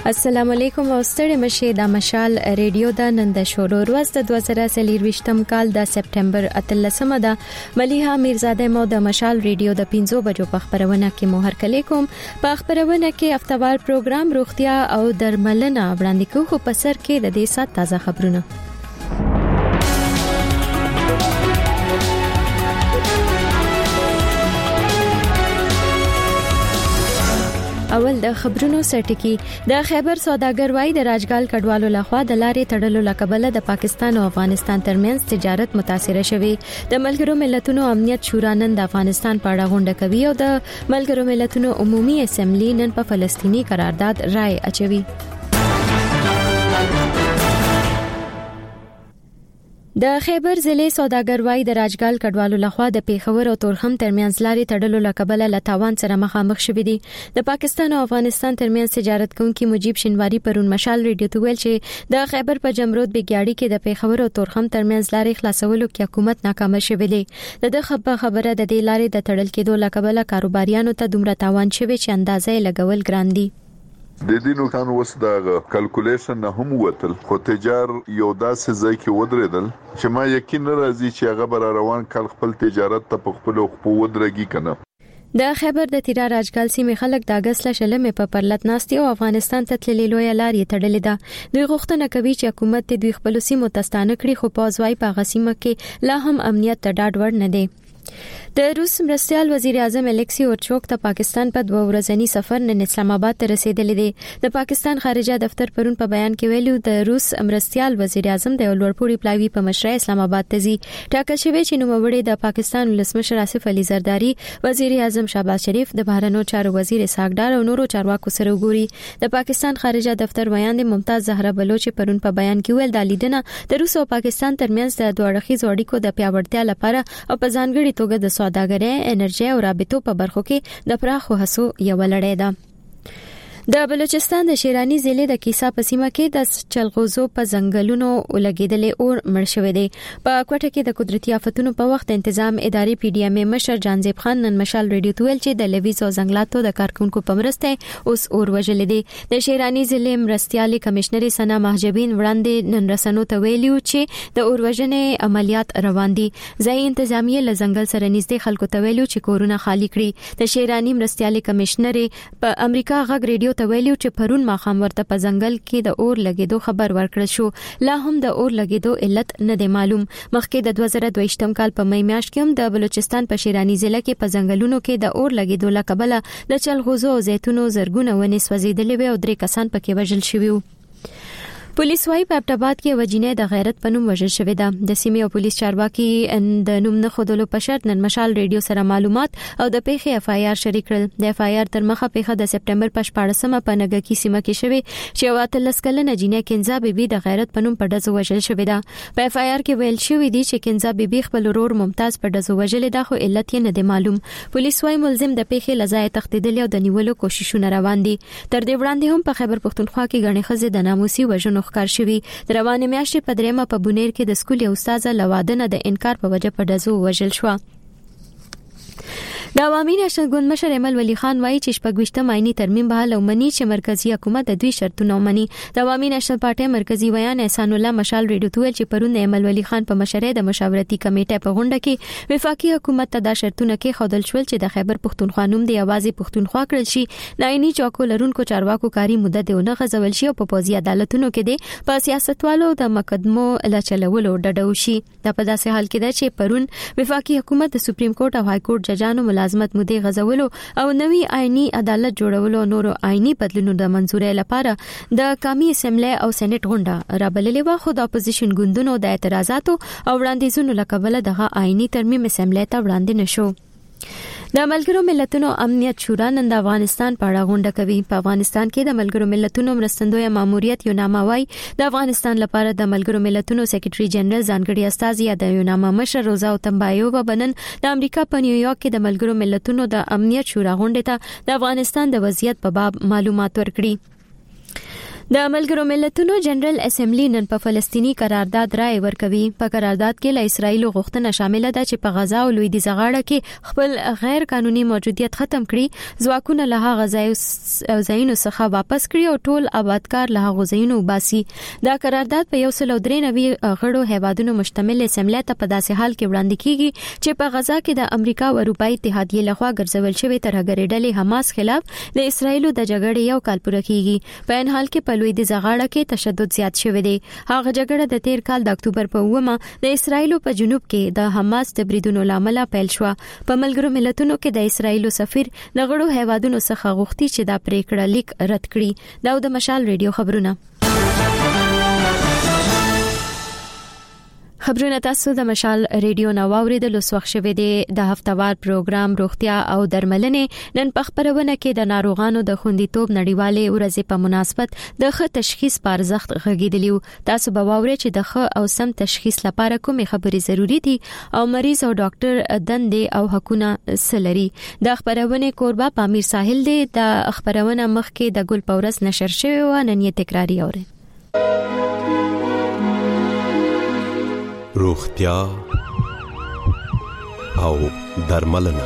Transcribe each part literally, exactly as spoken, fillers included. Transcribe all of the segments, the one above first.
السلام علیکم او ستړي مشه د مشال ریډیو د نن د شورو ورځ د دوه زره څلور کال د سپټمبر اتلسمه ده ملیحه میرزاده مو د مشال ریډیو د پنځو بجو په خبرونه کې مو هرکلی کوم په خبرونه کې هفتوار پروګرام روغتیا او درملنه وړاندې کوو په سر کې د دې سات تازه خبرونه اول د خبرونو سرټکی د خیبر سوداګر وای د راجګال کډوالو لخوا د لارې تړلو لقبله د پاکستان او افغانستان ترمنځ تجارت متاثر شوی د ملګرو ملتونو امنیت شورا نن د افغانستان په اړه غونډه کوي او د ملګرو ملتونو عمومي اسمبلی نن په فلسطینی قرارداد رائے اچوي د خیبر ضلع سوداګر وای د راجګال کډوالو لخوا د پیښور او تورخم ترمنځ لارې تړلو لقبله لتاوان سره مخامخ شوې دي د پاکستان او افغانستان ترمنځ تجارت کوونکي مجيب شینواری پرون مشال ریډیو ته ویل چې د خیبر په جمرود بګیاړي کې د پیښور او تورخم ترمنځ لارې خلاصولو کې حکومت ناکام شوې ده د خبره خبره د دې لارې د تړل کېدو لقبله کاروباریانو ته دومره تاوان شوی چې اندازې لګول ګران دي د دې نو کان وس دا کلکولیشن نه هم وتل خو تجار یو داسې ځای کې ودرېدل چې ما یقین راځي چې هغه بر روان کال خپل تجارت ته په خپل خو ودرېږي کنه د خیبر د تیرا راجګال سیمې خلک د اگست لشلمه په پرلط ناستي او افغانستان ته تللي لوی لارې تړلې ده دوی غوښتنه کوي چې حکومت د دوی خپل سیمو تستانه کړي خو پازوای په غسیمه کې لا هم امنیت ته ډاډ ور نه دی د روس مرستيال وزیر اعظم الیکسی اورچوک ته پاکستان په دوه ورځنی سفر نن اسلام آباد ته رسیدلی دی د پاکستان خارجه دفتر پرون په بیان کې ویلو د روس مرستيال وزیر اعظم د لوړپوړي پلاوی په مشرۍ اسلام آباد ته ځي ټاکل شوی چې نوموړی د پاکستان ولسمشر آصف علي زرداری وزیر اعظم شهباز شریف د بهرنیو چارو وزیر اسحاق ډار او نورو چارواکو سره وګوري د پاکستان خارجه دفتر بیان د ممتاز زهرا بلوچ پرون په بیان کې ویل د لیدنه د روس او پاکستان ترمنځ د دوه اړخیزو اړیکو د پیاوړتیا لپاره او په ځانګړي توګه د سوداګرۍ انرژي او رابطو په برخو کې د پراخو هڅو یو لړۍ ده د بلوچستان د شیرانی ضلع د کیسا په سیمه کې د چلغوزو په ځنګلونو ولګیدلې اور مړ شوې دي په کوټه کې د قدرتي آفتونو په وخت تنظیم اداري پی ډی ایم مشر جانزیب خان نن مشال ریډیو ته ویل چې د لویز او ځنګلاتو د کارکونکو په مرسته اوس اور وژلې دي د شیرانی ضلع مرستيالي کمشنري سنا مهجبین وړاندې نن رسنو ته ویلو چې د اور وژنې عملیات روان دي ځای انتظامیه له ځنګل سره نږدې خلکو ته ویلو چې کورونه خالی کړي د شیرانی مرستيالي کمشنري په امریکا غږ ریډیو ته ویلو چې پرون ماخام ورته په ځنګل کې د اور لګیدو خبر ورکړل شو لا هم د اور لګیدو علت نه دی معلوم مخکې د دوه زره دوه کال په مې میاشت کې هم د بلوچستان په شیرانی ضلع کې په ځنګلونو کې د اور لګیدو لقبله د چلغوزو او زیتونو زرګونه ونې سوځیدلې وي او درې کسان پکې وژل شوي وو پولیس وايي په ابټاباد کې وجینه د غیرت پنوم وژل شوې ده د سیمې او پولیس چارواکي د نوم نه خودلو په شرط نن مشال ریډیو سره معلومات او د پیښې اف آی آر شریک کړل د اف آی آر تر مخه پیښه د سپټمبر په شپاړسمه په نګکی سیمه کې شوې چې واتلس کلنه جینه کنزا بیبي د غیرت پنوم په دزو وژل شوې ده په اف آی آر کې ویل شوې دي چې کنزا بیبي خپل ورور ممتاز په دزو وژل ده خو علت یې نه دی معلوم پولیس وايي ملزم د پیښې لزای تختیدل او د نیولو کوششونه روان دي تر دې وړاندې هم په خیبر پښتونخوا کې غني خزه د ناموسي وژنو ښکار شوی د روانه میاشتې په دریمه په بونیر کې د سکول یو استاد لوادنه د انکار په وجه په دزو وژل شو د عوامي نشنل ګوند مشر ایمل ولی خان وایي چې شپږویشتم آئینی ترمیم به له منی چې مرکزی حکومت د دوی شرطونه ومني د عوامي نشنل پارټي مرکزی ویان احسان الله مشال ریډیو ته ویل چې پرون ایمل ولی خان په مشرۍ د مشاورتي کمیټې په غونډه کې وفاقي حکومت ته د شرطونه کې خودل شول چې د خیبر پښتونخوا نوم دی اوازې پښتونخوا کړل شي نایني چوکو لرونکو چارواکو کاری مدت ونه غځول شي او په پوزي عدالتونو کې دی په سیاستوالو د مقدمو لا چلولو ډډو شي د په داسې حال کې ده چې پرون وفاقي حکومت د سپریم کورټ او های کورټ ججانو ملازمت مودې غځولو او نوي آئینی عدالت جوړولو نورو آئینی بدلونونو د منځورۍ لپاره د قومي اسمبلی او سېنات غونډه رابللې و خو د اپوزیشن ګوندونو د اعتراضاتو او وړاندیزونو لکبله دغه آئینی ترمیم اسمبلی ته وړاندې نشو د ملګرو ملتونو امنیت شورا نن د افغانستان په اړه غونډه کوي په افغانستان کې د ملګرو ملتونو مرستندوی ماموریت یوناما وای د افغانستان لپاره د ملګرو ملتونو سیکریټري جنرال ځانګړي استازي د یوناما مشر روزا تمبایووا بنن د امریکا په نیویارک کې د ملګرو ملتونو د امنیت شورا غونډه ته د افغانستان د وضعیت په باب معلومات ورکړي د ملګرو ملتونو جنرال اسمبلی نن په فلسطینی قرارداد رائے ورکوي. په قرارداد کې له اسرایل غوښتنه شامل ده چې په غزا او لویدیځ غاړه کې خپل غیر قانوني موجودیت ختم کړي، ځواکونه له هغه ځایونو څخه واپس کړي او ټول آبادکار له هغه ځایونو وباسي. دا قرارداد په یو سل او درې نوي غړو هیوادونو مشتمل اسمبلی ته په داسې حال کې وړاندې کیږي چې په غزا کې د امریکا او اروپאי اتحادیې لخوا ګرځول شوی ترهګرۍ ډلې حماس خلاف د اسرایل د جګړې یو کال پوره کیږي. په ان حال کې په لوی د زغاړه کې تشدد زیات شوی دی. هغه جګړه د تیر کال د اکتوبر په اومه د اسرایل په جنوب کې د حماس د بریدونو لامل پیل شو. په ملګرو ملتونو کې د اسرایل سفیر د غړو هیوادونو څخه غوښتي چې دا پریکړه لیک رد کړي. دا د مشال ریډیو خبرونه. خبرونه تاسو د مشال ریډیو نو اوریدل اوس وخت شوه دی د هفتوار پروګرام روغتیا او درملنې نن په خبرونه کې د ناروغانو د خوندیتوب نړیوالې ورځې په مناسبت د ښه تشخیص په ارزښت غږیدلی. تاسو به واورئ چې د ښه او سم تشخیص لپاره کومې خبرې ضروری دي او مریض او ډاکټر دندې او حقونه سلري. د خبرونه کوربه پامیر ساحل دی. د خبرونه مخ کې د ګل پورس نشر شوی و نن یې تکراری اورئ. روغتیا او درملنه.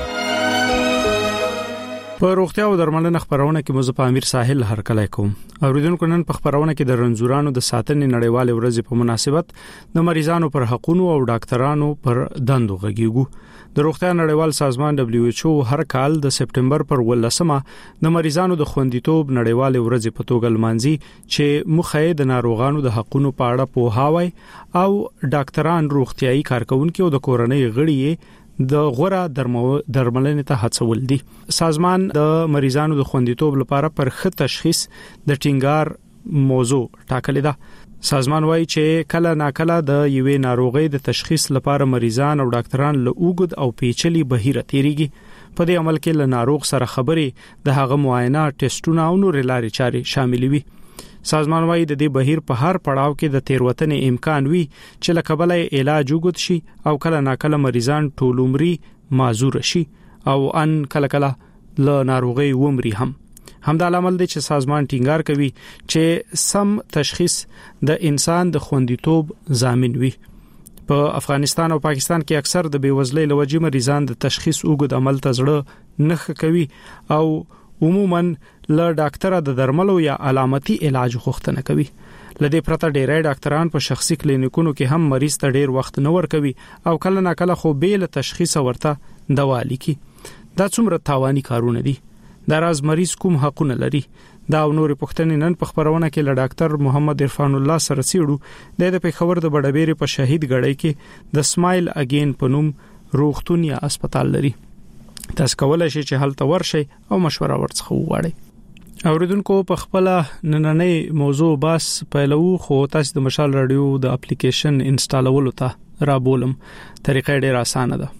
په روغتیا او درملنه خبرونه کې مزه په امیر ساحل هر کله کوم. اوریدونکو نن په خبرونه کې د رنځورانو د ساتنې نړیوالې ورځې په مناسبت د مریضانو پر حقوقو او ډاکټرانو پر دندو غږیږو. د روغتیا نړیوال سازمان دبليو ایچ او هر کال د سپټمبر پر ولسمه د مریضانو د خوندیتوب نړیوالې ورځې په توګه لمانځي چې مخه د ناروغانو د حقوقو په اړه پوهاوی او ډاکټران روغتيایي کارکونکو او د کورنۍ غړي د غوړه درملنې ته هڅول دي. سازمان د مریضانو د خوندیتوب لپاره پر ښه تشخیص د ټینګار موضوع ټاکلې ده. سازمان وايي چې کله ناکله د یوې ناروغۍ د تشخیص لپاره مریضان او ډاکټران له اوږد او پیچلي بهیر تیریږي. په دې عمل کې له ناروغ سره خبرې، د هغه معاینه، ټیسټونه او نور لارې چارې شامل وي. سازمان وايي د دې بهیر په هر پړاو کې د تیروتنې امکان وي چې له کبله علاج وګت شي او کله ناکله مریضان ټول عمري معذور شي او ان کله کله له ناروغي ومري هم. همدا عامل دی چې سازمان ټینګار کوي چې سم تشخیص د انسان د خوندیتوب ضامن وي. په افغانستان او پاکستان کې اکثر د بیوزلۍ لوجې مریضان د تشخیص اوږد عمل ته زړه نه کوي او عموما له ډاکټره د درملو یا علامتي علاج غوښتنه کوي. لدې پرته ډېری ډاکټران په شخصي کلینیکونو کې هم مریض ته ډېر وخت نه ورکوي او کله ناکله خو بیل تشخیص ورته دوا لیکي. دا څومره تاواني کارونه دي. دا راز مریض کوم حقونه لري؟ دا او نور پوښتنې نن په خبرونه کې له ډاکټر محمد عرفان الله سره سیړو د پېښور د بډبېرې په شهید غړی کې د سمایل اگین په نوم روغتون یا هسپتال لري. تاسو کولای شئ چې هلته ورشئ او مشوره ورڅخه وغواړئ. اوریدونکو په خپل نننۍ موضوع باس پیلو خو تاسو د مشال رادیو د اپلیکیشن انسټالولو ته را بولم. طریقه ډېره اسانه ده.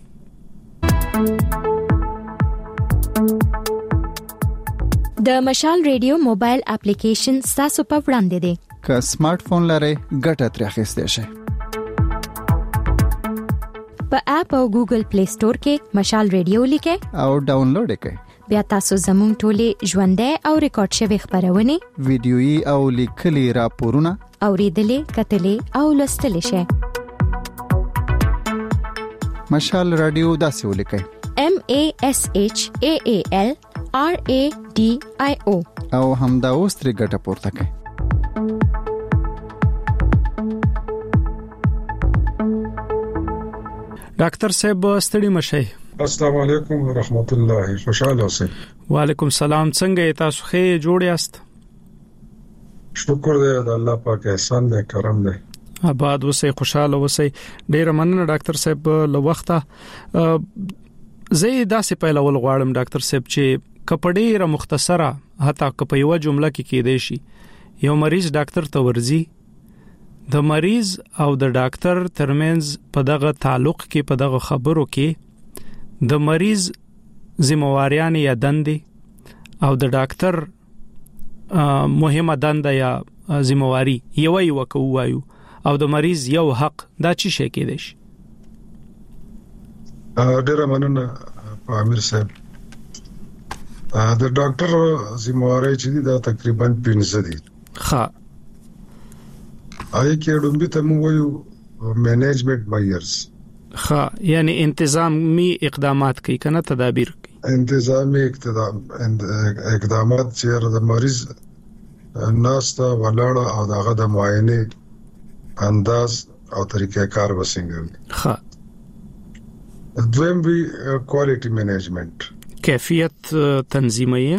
د مشال ریډیو موبایل اپلیکیشن تاسو په وړاندې دی. که سمارټ فون لرئ ګټه ترې اخیستئ شئ. په اپ او ګوګل پلی سٹور کې مشال ریډیو لیکئ او ډاونلوډ کړئ. بیا تاسو زموږ ټولې ژوندۍ او ریکارډ شوی خبرونه، ویډیويي او لیکلي راپورونه اوریدلې، کتلې او لوستلې شئ. مشال رادیو داسې ولیکئ: M A S H A A L R A D I O او همدا اوس ترې ګټه پورته کړئ. ډاکټر صاحب ستړي مشئ. السلام علیکم ورحمت الله. خوشاله اوسئ. وعلیکم السلام. څنګه تاسو ښه جوړ یاست؟ شکر دی د الله پاک احسان دی، کرم دی. آباد اوسئ، خوشاله اوسئ. ډیر مننه ډاکټر صاحب له وخته. زه داسې پیلول غواړم ډاکټر صاحب چې کپډې را مختصره حتی کپه یو جمله کې کېدې شي یو مریض ډاکټر ته ورځي، د مریض او د ډاکټر ترمنځ په دغه تعلق کې په دغه خبرو کې د مریض ذمہواریان یا دندې او د ډاکټر مهمه دنده یا ذمہواری یو یو کوایو او د مریض یو حق دا چی شي کېدې شي؟ ډیره مننه امیر صاحب. د ډاکټر ذمہواری چې دا تقریبا پنځه دي. ښه آی کې ډومبي ته موږ وایو مینجمنت میجرز. ها یعنی انتظامی اقدامات کوي کنه تدابیر کوي. انتظامی اقدام اقدامات چې د مریض ناستا ولاړه او دغه د معاینه انداز او طریقې کار وسنګ. ها دویم وی کوالټي مینجمنت کیفیت تنظیميه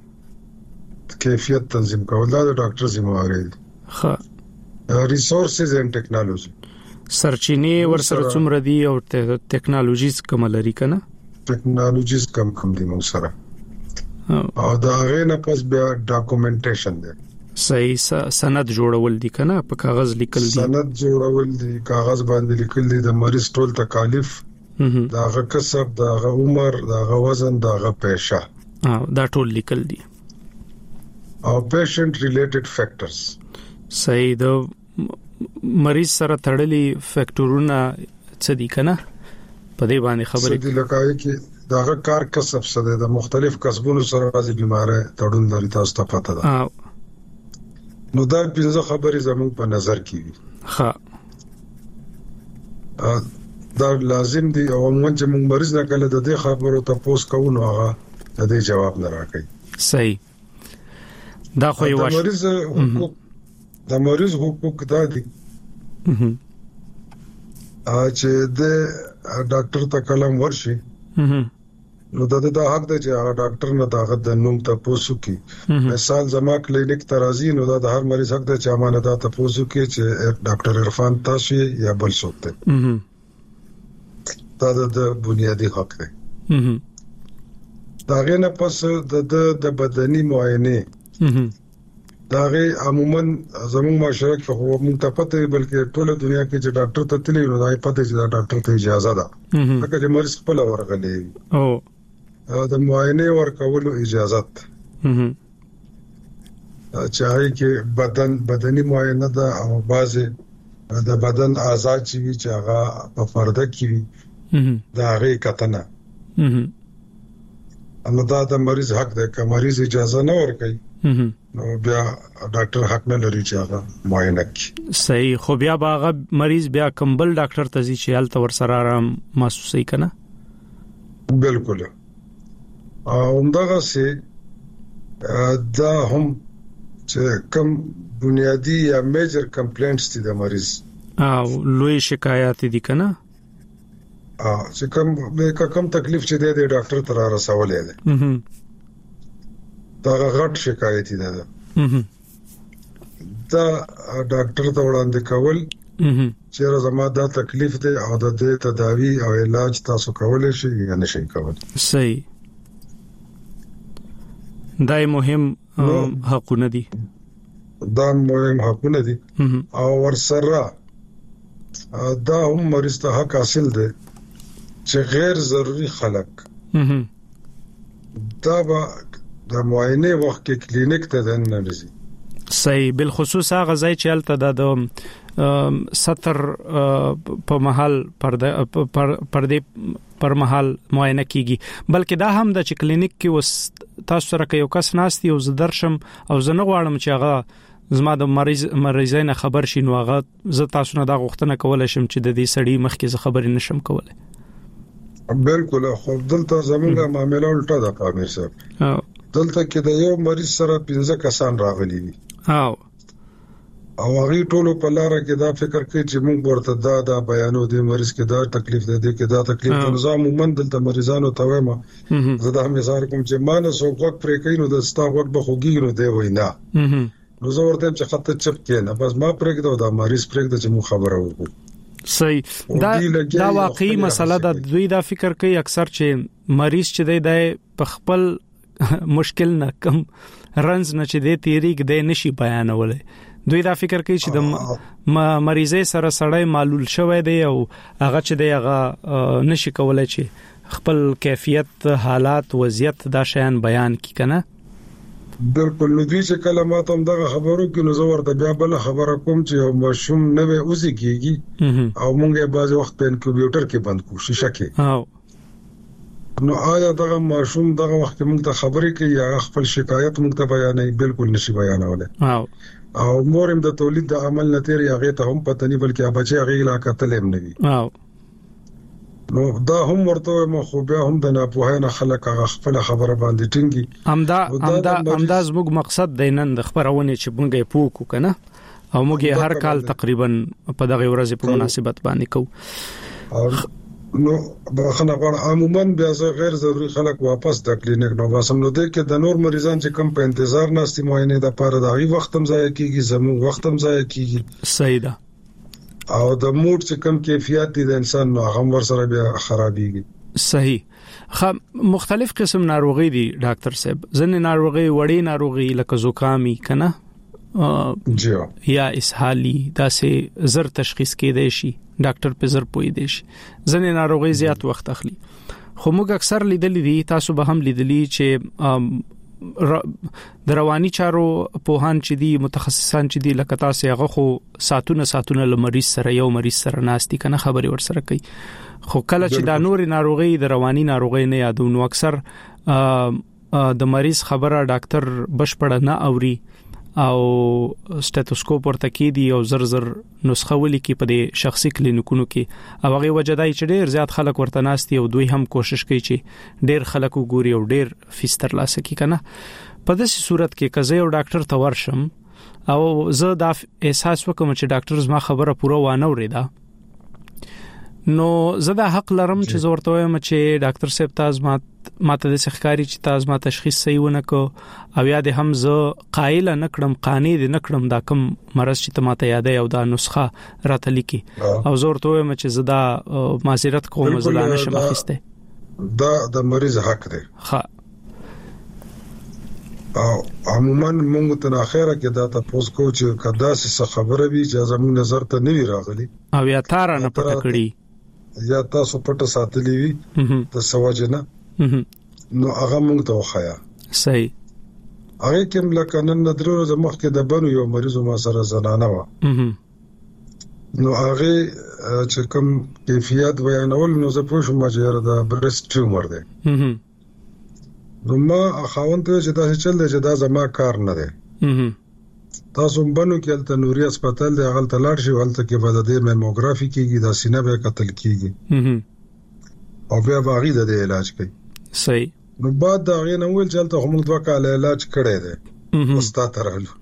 کیفیت تنظیم کول دا د ډاکټر ذمہ واري. ها ریسورسز اینڈ ټیکنالوژي سرچینې ورسره څومره دي او ټیکنالوژیز کوم لري کنه ټیکنالوژیز کم کم دي مو سره او دا غینه پس بیا ډاکومنټیشن دی. صحیح سند جوړول دي کنه په کاغذ لیکل دي. سند جوړول دي کاغذ باندې لیکل دي د مریض ټول تکالیف داغه کسب داغه عمر داغه وزن داغه پیشه دا ټول لیکل دي او پیشنټ ریلیټډ فیکټرز. صحیح د مریض سره تړلي فیکټورونه څه دي کنه په دې باندې خبرې دي لکه چې داغه کار کسب سره د مختلف کسبونو سره راځي بیماره تړون لري تاسو ته پته ده. نو دا پنځه خبرې زموږ په نظر کې دي. ها دا لازم دي او موږ چې موږ مریض نه کله د دې خبرو ته پوس کوو نو هغه د دې جواب نه راکړي. صحیح دا خو یو د مریض حقوق د مریض حقوق دا دي چې د ډاکټر ته کلم ورشي نو د دې د حق دی چې هغه ډاکټر نه داغه د نوم ته پوسو کی. مثال زما کلینیک ترازی نو دا د هر مریض حق دی چې امانه دا ته پوسو کی چې ډاکټر عرفان تاسو یا بل څوک دی. دا د بنیادی حق دی. دا غنه پس د د بدني معاینه دا غي عموما زموږ معاشره کې خو موږ ته پته بلکې ټوله دنیا کې چې ډاکټر ته تللی نو دا پته چې دا ډاکټر ته اجازه ده لکه چې مریض خپل ورغلی او د معاینه ورکولو اجازه ده چې هغه کې بدن بدني معاینه ده او بعضه د بدن اعضاء چې وی چې هغه په پرده کې وي دا غي کتنه نو دا د مریض حق ده که مریض اجازه نه ورکړي نو بیا ډاکټر حق نه لري چې هغه معاینه کوي. صحیح خو بیا باغه مریض بیا کمبل ډاکټر ته ځي چې حالت ور سره آرام محسوسي کنه. بالکل او همدغه سي دا هم چې کم بنیادی یا میجر کمپلینټس دي د مریض او لوی شکایت دي کنه ا چې کوم کوم تکلیف چې دی د ډاکټر تر رسولې ده دا غټ شکایت دی دا دا ډاکټر ته وړاندې کول چې زما دا تکلیف دی او د دې تداوی او علاج تاسو کولای شئ یا نشئ کولای. صحیح دا مهم حقونه دي دا مهم حقونه دي او ورسره دا هم مریض ته حق حاصل دی چې غیر ضروري خلک دا به د معاینه وخت کې کلینیک ته نه لزي. صحیح بالخصوص هغه ځای چې الته د ستر په محل پرده پرده پر محل معاینه کیږي بلکې دا هم د چې کلینیک کې وس تاسو سره یو کس ناشتي او زدرشم او زنه غواړم چې هغه زما د مریض مریضینه خبر شي نو هغه زه تاسو نه دا غوښتنه کولای شم چې د دې سړی مخکې خبرې نشم کولای. بالکل خو دلته زموږه معاملې الټه ده پامیر صاحب. دلته کې د یو مریض سره پنځه کسان راغلي دي او او هغه ټول په لار کې دا فکر کوي چې موږ ورته دا دا بیانو دي مریض کې دا تکلیف ده دي کې دا تکلیف ده. نظام عموما دلته مریضانو ته وایم زه دا مثال کوم چې مان سو وخت پرې کوي نو د ستا وخت به خوږي نو دی وینا نو زه ورته چې خط چپ کینه بس ما پرېږدو دا مریض پرېږدو چې مو خبره وکړو. صحیح دا دا واقعي مسله ده. دوی دا فکر کوي اکثر چې مریض چې دی د خپل مشکل نه کم رنز نه چې دی تیریګ دی نشي بیانولای. دوی دا فکر کوي چې د مریضې سره سړی معلول شوی دی او هغه چې دی هغه نشي کولای چې خپل کیفیت حالات وضعیت دا شیان بیان کی کنه. بالکل نو دوی چې کلمات هم دغه خبرو کې نو زور ته بیا بل خبره کوم چې مشوم نه وي اوسې کیږي او مونږه بعض وخت په کمپیوټر کې بند کو شیشه کې او نو آیا دغه مشوم دغه وخت مونږ ته خبرې کوي یا خپل شکایت مونږ ته بیانې بالکل نشي بیانولای. او او مورم د تولید د عمل نتیری هغه ته هم پته نه بلکې بچي هغه لا قتل هم نه وي او نو دا هم ورته مو خو بیا هم د ناپوهانه خلک هغه خپل خبره باندې ټینګي امدا امدا امداز موږ مقصد دینن د خبرونه چې موږ پوکو کنه او موږ هر کال تقریبا په دغه ورځ په مناسبت باندې کوو نو بخنه غواړم عموما بیا غیر ضروري خلک واپس د کلینیک نو واسم نو د کې د نور مریضان چې کم په انتظار ناستي معاینه د پاره د غي وخت هم ضایع کیږي زموږ وخت هم ضایع کیږي صحیح ده او د موډ چې کم کیفیت دي د انسان نو هغه ور سره بیا خرابيږي صحیح خو مختلف قسم ناروغي دي ډاکټر صاحب ځنه ناروغي وړي ناروغي لکه زکامي کنه جی یا اسهالي دا سه زر تشخیص کېدای شي ډاکټر په زر پوي دي شي ځنه ناروغي زیات وخت اخلي خو موږ اکثر لیدلې دي تاسو به هم لیدلې چې د رواني چارو پوهان چې دي متخصصان چې دي لکه تاسو هغه خو ساتونه ساتونه لمریض سره یو مریض سره ناشتي کنه خبري ور سره کوي خو کله چې دا نور ناروغي د رواني ناروغي نه یادونو اکثر د مریض خبره ډاکټر بشپړ نه اوري او سټیتوسکوپ ورته کې دی او زر زر نسخه ولي کې په دې شخصي کلینیکونو کې او هغه وجدای چې ډیر زیات خلک ورته ناشتي او دوی هم کوشش کوي چې ډیر خلک وګوري او ډیر فیستر لاسه کې کنه په داسې صورت کې کزه یو ډاکټر ته ورشم او زه دا احساس وکم چې ډاکټر زما خبره پوره وانه وریدا نو زه دا حق لرم چې زه ورته وایم چې ډاکټر صاحب تاسو ما ماته د ښکاری چې تاسو ما تشخیص صحیح ونه کو او یا د هم زه قائل نه کړم قانې د نکړم دا کم مرز چې ته ماته یادې او دا نسخه راته لیکي او زه ورته وایم چې زه دا معذرت کوم زه نه شم اخیسته دا د مریض حق دی ها او عموما موږ ته اخره کې دا تاسو کو چې کدا څه خبره وي چې زموږ نظر ته نه وی راغلي او یا تار نه پټ کړی یا تاسو پټه ساتلی وي د سواجنه نو هغه موږ ته وخایا صحیح هغه کوم لکه نن درو د مخ کې د بنو یو مریض ما سره زنانه و نو هغه چې کوم کیفیت بیانول نو زه پوه شوم چې دا برست ټیومر دی نو ما خاوند ته چې دا چل دی چې دا زما کار نه دی تاسو بنو کې تل نوري هسپتال دی هغه تل لاړ شي ولته کې به د میموګرافي کېږي د سینې به قتل کېږي او بیا باغی د علاج کوي صحیح نو بعد دا غي نه ویل چې ته هم دوه کال علاج کړی دی استاد ترالو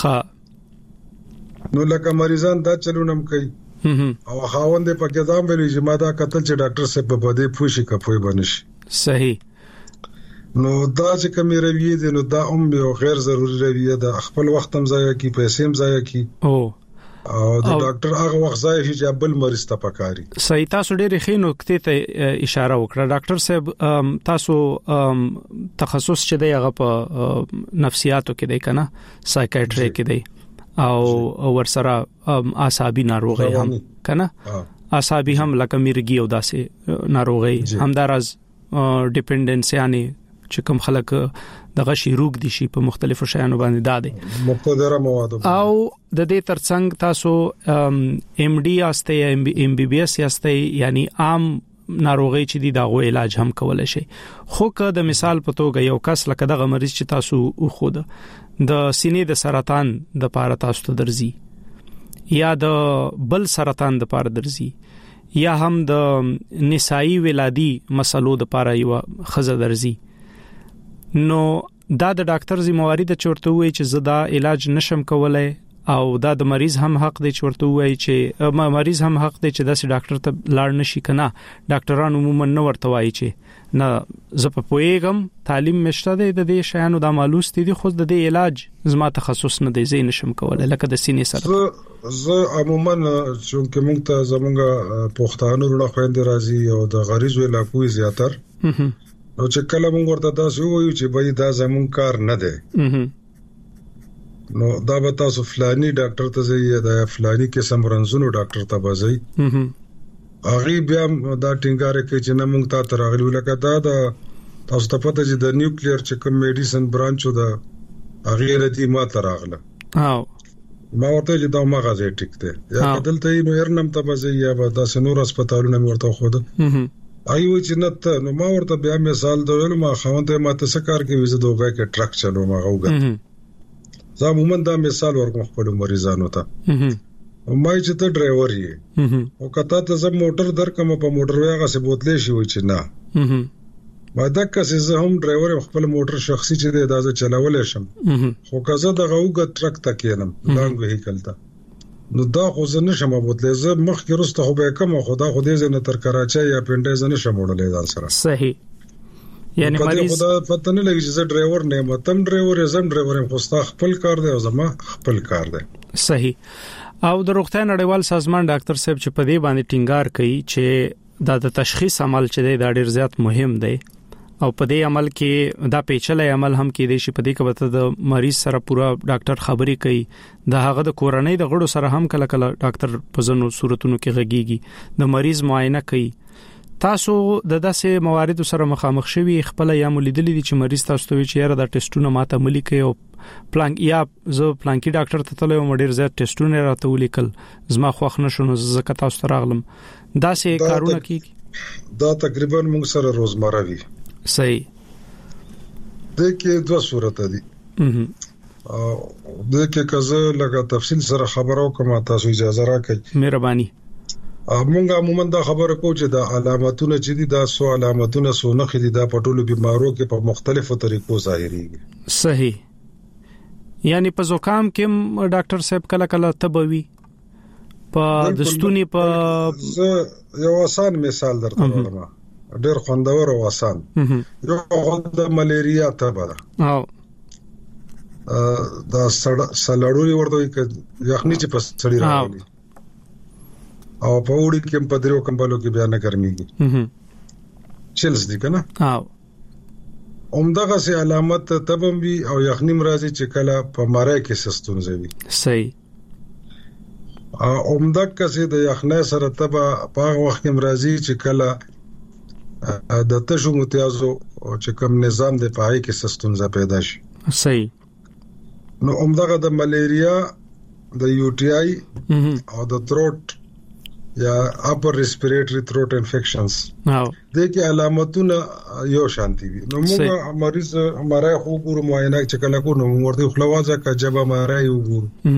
ښه نو لکه مریضان دا چلونم کوي او خاوند په کې ځام ویلي چې ما دا قتل چې ډاکټر صاحب په بده پوښي کپوي بنشي صحیح نو دا چې کومې رویه دي نو دا هم یو غیر ضروري رویه ده خپل وخت هم ضایع کی پیسې هم ضایع کی او او د ډاکټر هغه وخت ضایع چې بل مریض ته پکاري صحیح تاسو ډېر ښه نقطې ته اشاره وکړه ډاکټر صاحب تاسو تخصص چې دی هغه په نفسیاتو کې دی کنه سایکیاټری کې دی او ورسره اعصابي ناروغي هم کنه اعصابي هم لکه مرګي او داسې ناروغي همدارز ډیپندنس یعنی چې کوم خلک دغه شی روغ دي شي په مختلفو شیانو باندې دادي مقتدره مواد او د دې ترڅنګ تاسو ام ډي استه ام بي بي اس استه یعنی عام ناروغي چې دي دا غو علاج هم کولای شي خو که د مثال په توګه یو کس لکه دغه مریض چې تاسو خو د سینې د سرطان د پاره تاسو ته درځي یا د بل سرطان د پاره درځي یا هم د نسائی ولادي مسلو د پاره یو خزه درځي نو دا د ډاکټر ذمہواری د چورته وای چې زدا علاج نشم کولای او دا د مریض هم حق دی چورته وای چې مریض هم حق دی چې داسې ډاکټر ته لاړ نشي کنه ډاکټرانو عموما نو ورته وای چې نه زه په پویګم تعلیم مشته دی د دې شیانو د معلومات دي خو د دې علاج زما تخصص نه دی زین نشم کولای لکه د سینې سره زه عموما چې موږ ته زمونږ پښتانه ورونه خويندې راځي او د غریز علاقو زیاتر نو چې کله موږ ورته تاسو وایو چې بای دا زمون کار نه دی نو دا به تاسو فلانی ډاکټر ته ځئ دا فلانی قسم رنځونو ډاکټر ته ځئ هغه بیا دا ټینګار کوي چې نه موږ ته ترغلو لکه دا د تاسو ته پته چې د نیوکلیر چې کوم میډیسن برانچو دا هغه رتی ما ترغله او ما ورته چې دا مغازه ټیک دی یا بدلته نو هرنم ته ځئ یا به د سنور هسپتالونو ورته خو ده ایو چې نت نو ما ورته بیا مثال درول ما خوند ما ته سکار کې وزه دوغه کې ټرک چلو ما غوګه زه عموما دا مثال ورکوم خپل مریضانو ته ما چې ته ډرایور یې او کته ته زه موټر درکم په موټر ویغه سه بوتلې شي و چې نه ما دا کسه زه هم ډرایور خپل موټر شخصي چې د اجازه چلاولې شم خو کزه د غوګه ټرک تکینم لانګ وهیکل ته نو دا خو زه نشم بوتلې زه مخکې رسته خو به کوم خدا خو دې زنه تر کراچۍ یا پنډه زنه نشم وړلې ځان سره صحیح یعنی مریض خدا پته نه لګي چې زه ډرایور نه یم تم ډرایور زم ډرایور یم خو ستا خپل کار دی او زما خپل کار دی صحیح او د روغتیا نړیوال سازمان ډاکټر صاحب چې په دې باندې ټینګار کوي چې دا د تشخیص عمل چې دی دا ډیر زیات مهم دی او په دې عمل کې دا پیچلې عمل هم کې دی چې په دې کې به د مریض سره پورا ډاکټر خبري کوي د هغه د کورنۍ د غړو سره هم کله کله ډاکټر په ځینو صورتونو کې غږیږي د مریض معاینه کوي تاسو د داسې مواردو سره مخامخ شوي خپل یا ملیدلې دي چې مریض تاسو ته چې یاره دا ټیسټونه ماته ملي کوي او پلان یا زه پلانکی ډاکټر ته تللی وم ډیر زیات ټیسټونه راته ولیکل زما خوښ نشو زکه تاسو ته راغلم داسې کارونه کوي دا تقریبا موږ سره روزمره وي صحیح د کې دوه صورت دي او د کې کزه لکه تفصیل سره خبرو کوم تاسو اجازه راکړئ مهرباني مونږه عموما دا خبره کو چې د علامتونو چې دي دا سو علامتونه سو نه خدي دا پټولو بیمارو کې په مختلفو طریقو ظاهريږي صحیح یعنی په زکام کې ډاکټر صاحب کله کله تبوي په دستونی په یو آسان مثال درته وایم ډېر خوندور او آسان یو د ملیریا تبه ده او دا سړړوري ورته کې یخني چې په سړی راغلي او په وړي کې په درو کمبلو کې بیا نه ګرميږي چلز دي کنه او اومدغه سي علامت تبم وي او یخنی مرضی چې کله په ماره کې سستونځي وي صحیح اومدغه سي د یخنۍ سره تبه په وخت کې مرضی چې کله د تشو متیازو چې کوم نظام د پای کې سستونځه پیدا شي صحیح نو اومدغه د ملیریا د یو ټي آی او د تروټ یا upper respiratory throat infections او د کې علامتونه یو شانتي وي نو موږ مریض ماره خو ګورو معاینه چې کله کو نو ورته خلوازه کا جبه ماره یو ګورو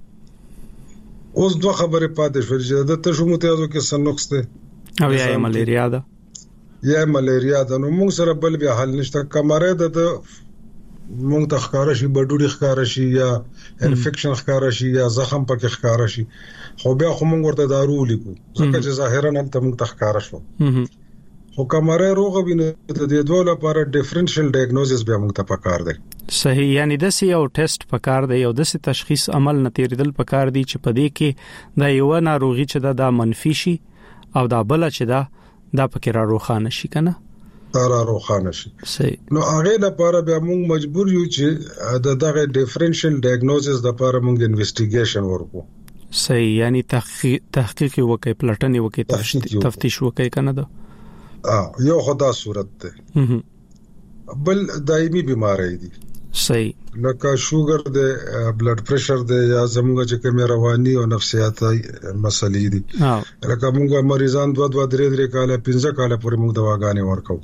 اوس دوه خبرې پاتې شو چې د تشو متیازو کې سنوکس ته او یا ملیریا ده یا ملیریا ده نو موږ سره بل بیا حل نشته کمره ده مونږ ته ښکارا شي بډوډي ښکارا شي یا انفیکشن ښکارا شي یا زخم پکې ښکارا شي خو بیا خو مونږ ورته دارو لیکو ځکه چې ظاهرا نه ته مونږ ته ښکارا شو خو کمره روغ ویني د دې دوه لپاره ډیفرنشل ډایګنوزس بیا مونږ ته پکار دی صحیح یعنی د سی یو ټیسټ پکار دی او د سی تشخیص عمل نتیریدل پکار دی چې په دې کې د یو ناروغي چې د منفي شي او دا بل چې دا د پکې را روخانه شي کنه تارا روخانه شي صحیح نو هغه لپاره بیا موږ مجبور یو چې د دغه ډیفرنشل ډایګنوزس لپاره موږ انویسټیګیشن ورکو صحیح یعنی تحقیق تحقیق وکي پلټنې وکي تفتیش وکي کنه دا اه یو خدا صورت ده بل دایمي بیماری دي صحیح لکه شوګر ده بلډ پريشر ده یا زموږ چې کوم رواني او نفسیاتي مسلې دي لکه موږ مریضان دوه دوه درې درې کاله پنځه کاله پورې موږ دواګانې ورکو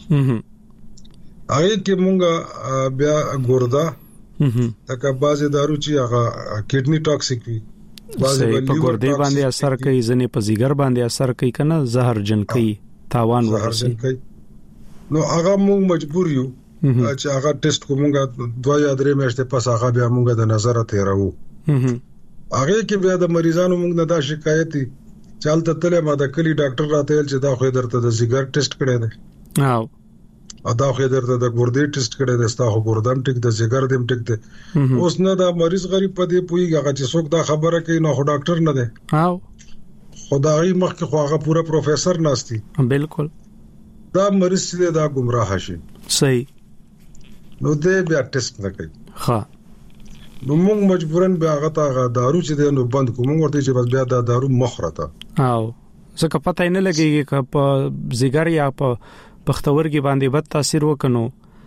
هغه کې موږ بیا ګوردا لکه بعضی دارو چې هغه کډنی ټاکسیک وي بعضی په ګردې باندې اثر کوي ځنې په زیګر باندې اثر کوي کنه زهر جن کوي تاوان ورسي نو هغه موږ مجبور یو چې هغه ټیسټ کومګه دوه یا درې میاشتې پس هغه بیا موږ د نظر ته راو هغه کې بیا د مریضانو موږ نه دا شکایت چالت تله ما د کلی ډاکټر راته چې دا خو درته د سیګار ټیسټ کړی دی او ادا خو درته د ګردې ټیسټ کړی دی ستا خو ګردم ټیک د سیګار دیم ټیک دی اوس نه دا مریض غریب پدې پویږي هغه چې څوک دا خبره کوي نو خو ډاکټر نه دی او خدای مخکې خو هغه پورا پروفیسور ناشتي بالکل دا مریض دې دا گمراه شي صحیح نو دې بیا ټیسټ نه کوي ها نو موږ مجبورن بیا هغه ته دارو چې دې نو بند کوم ورته چې بس بیا دا دارو مخرته او ځکه پته نه لګيږي چې په زیګر یا په پختورګي باندې بد تاثیر وکنو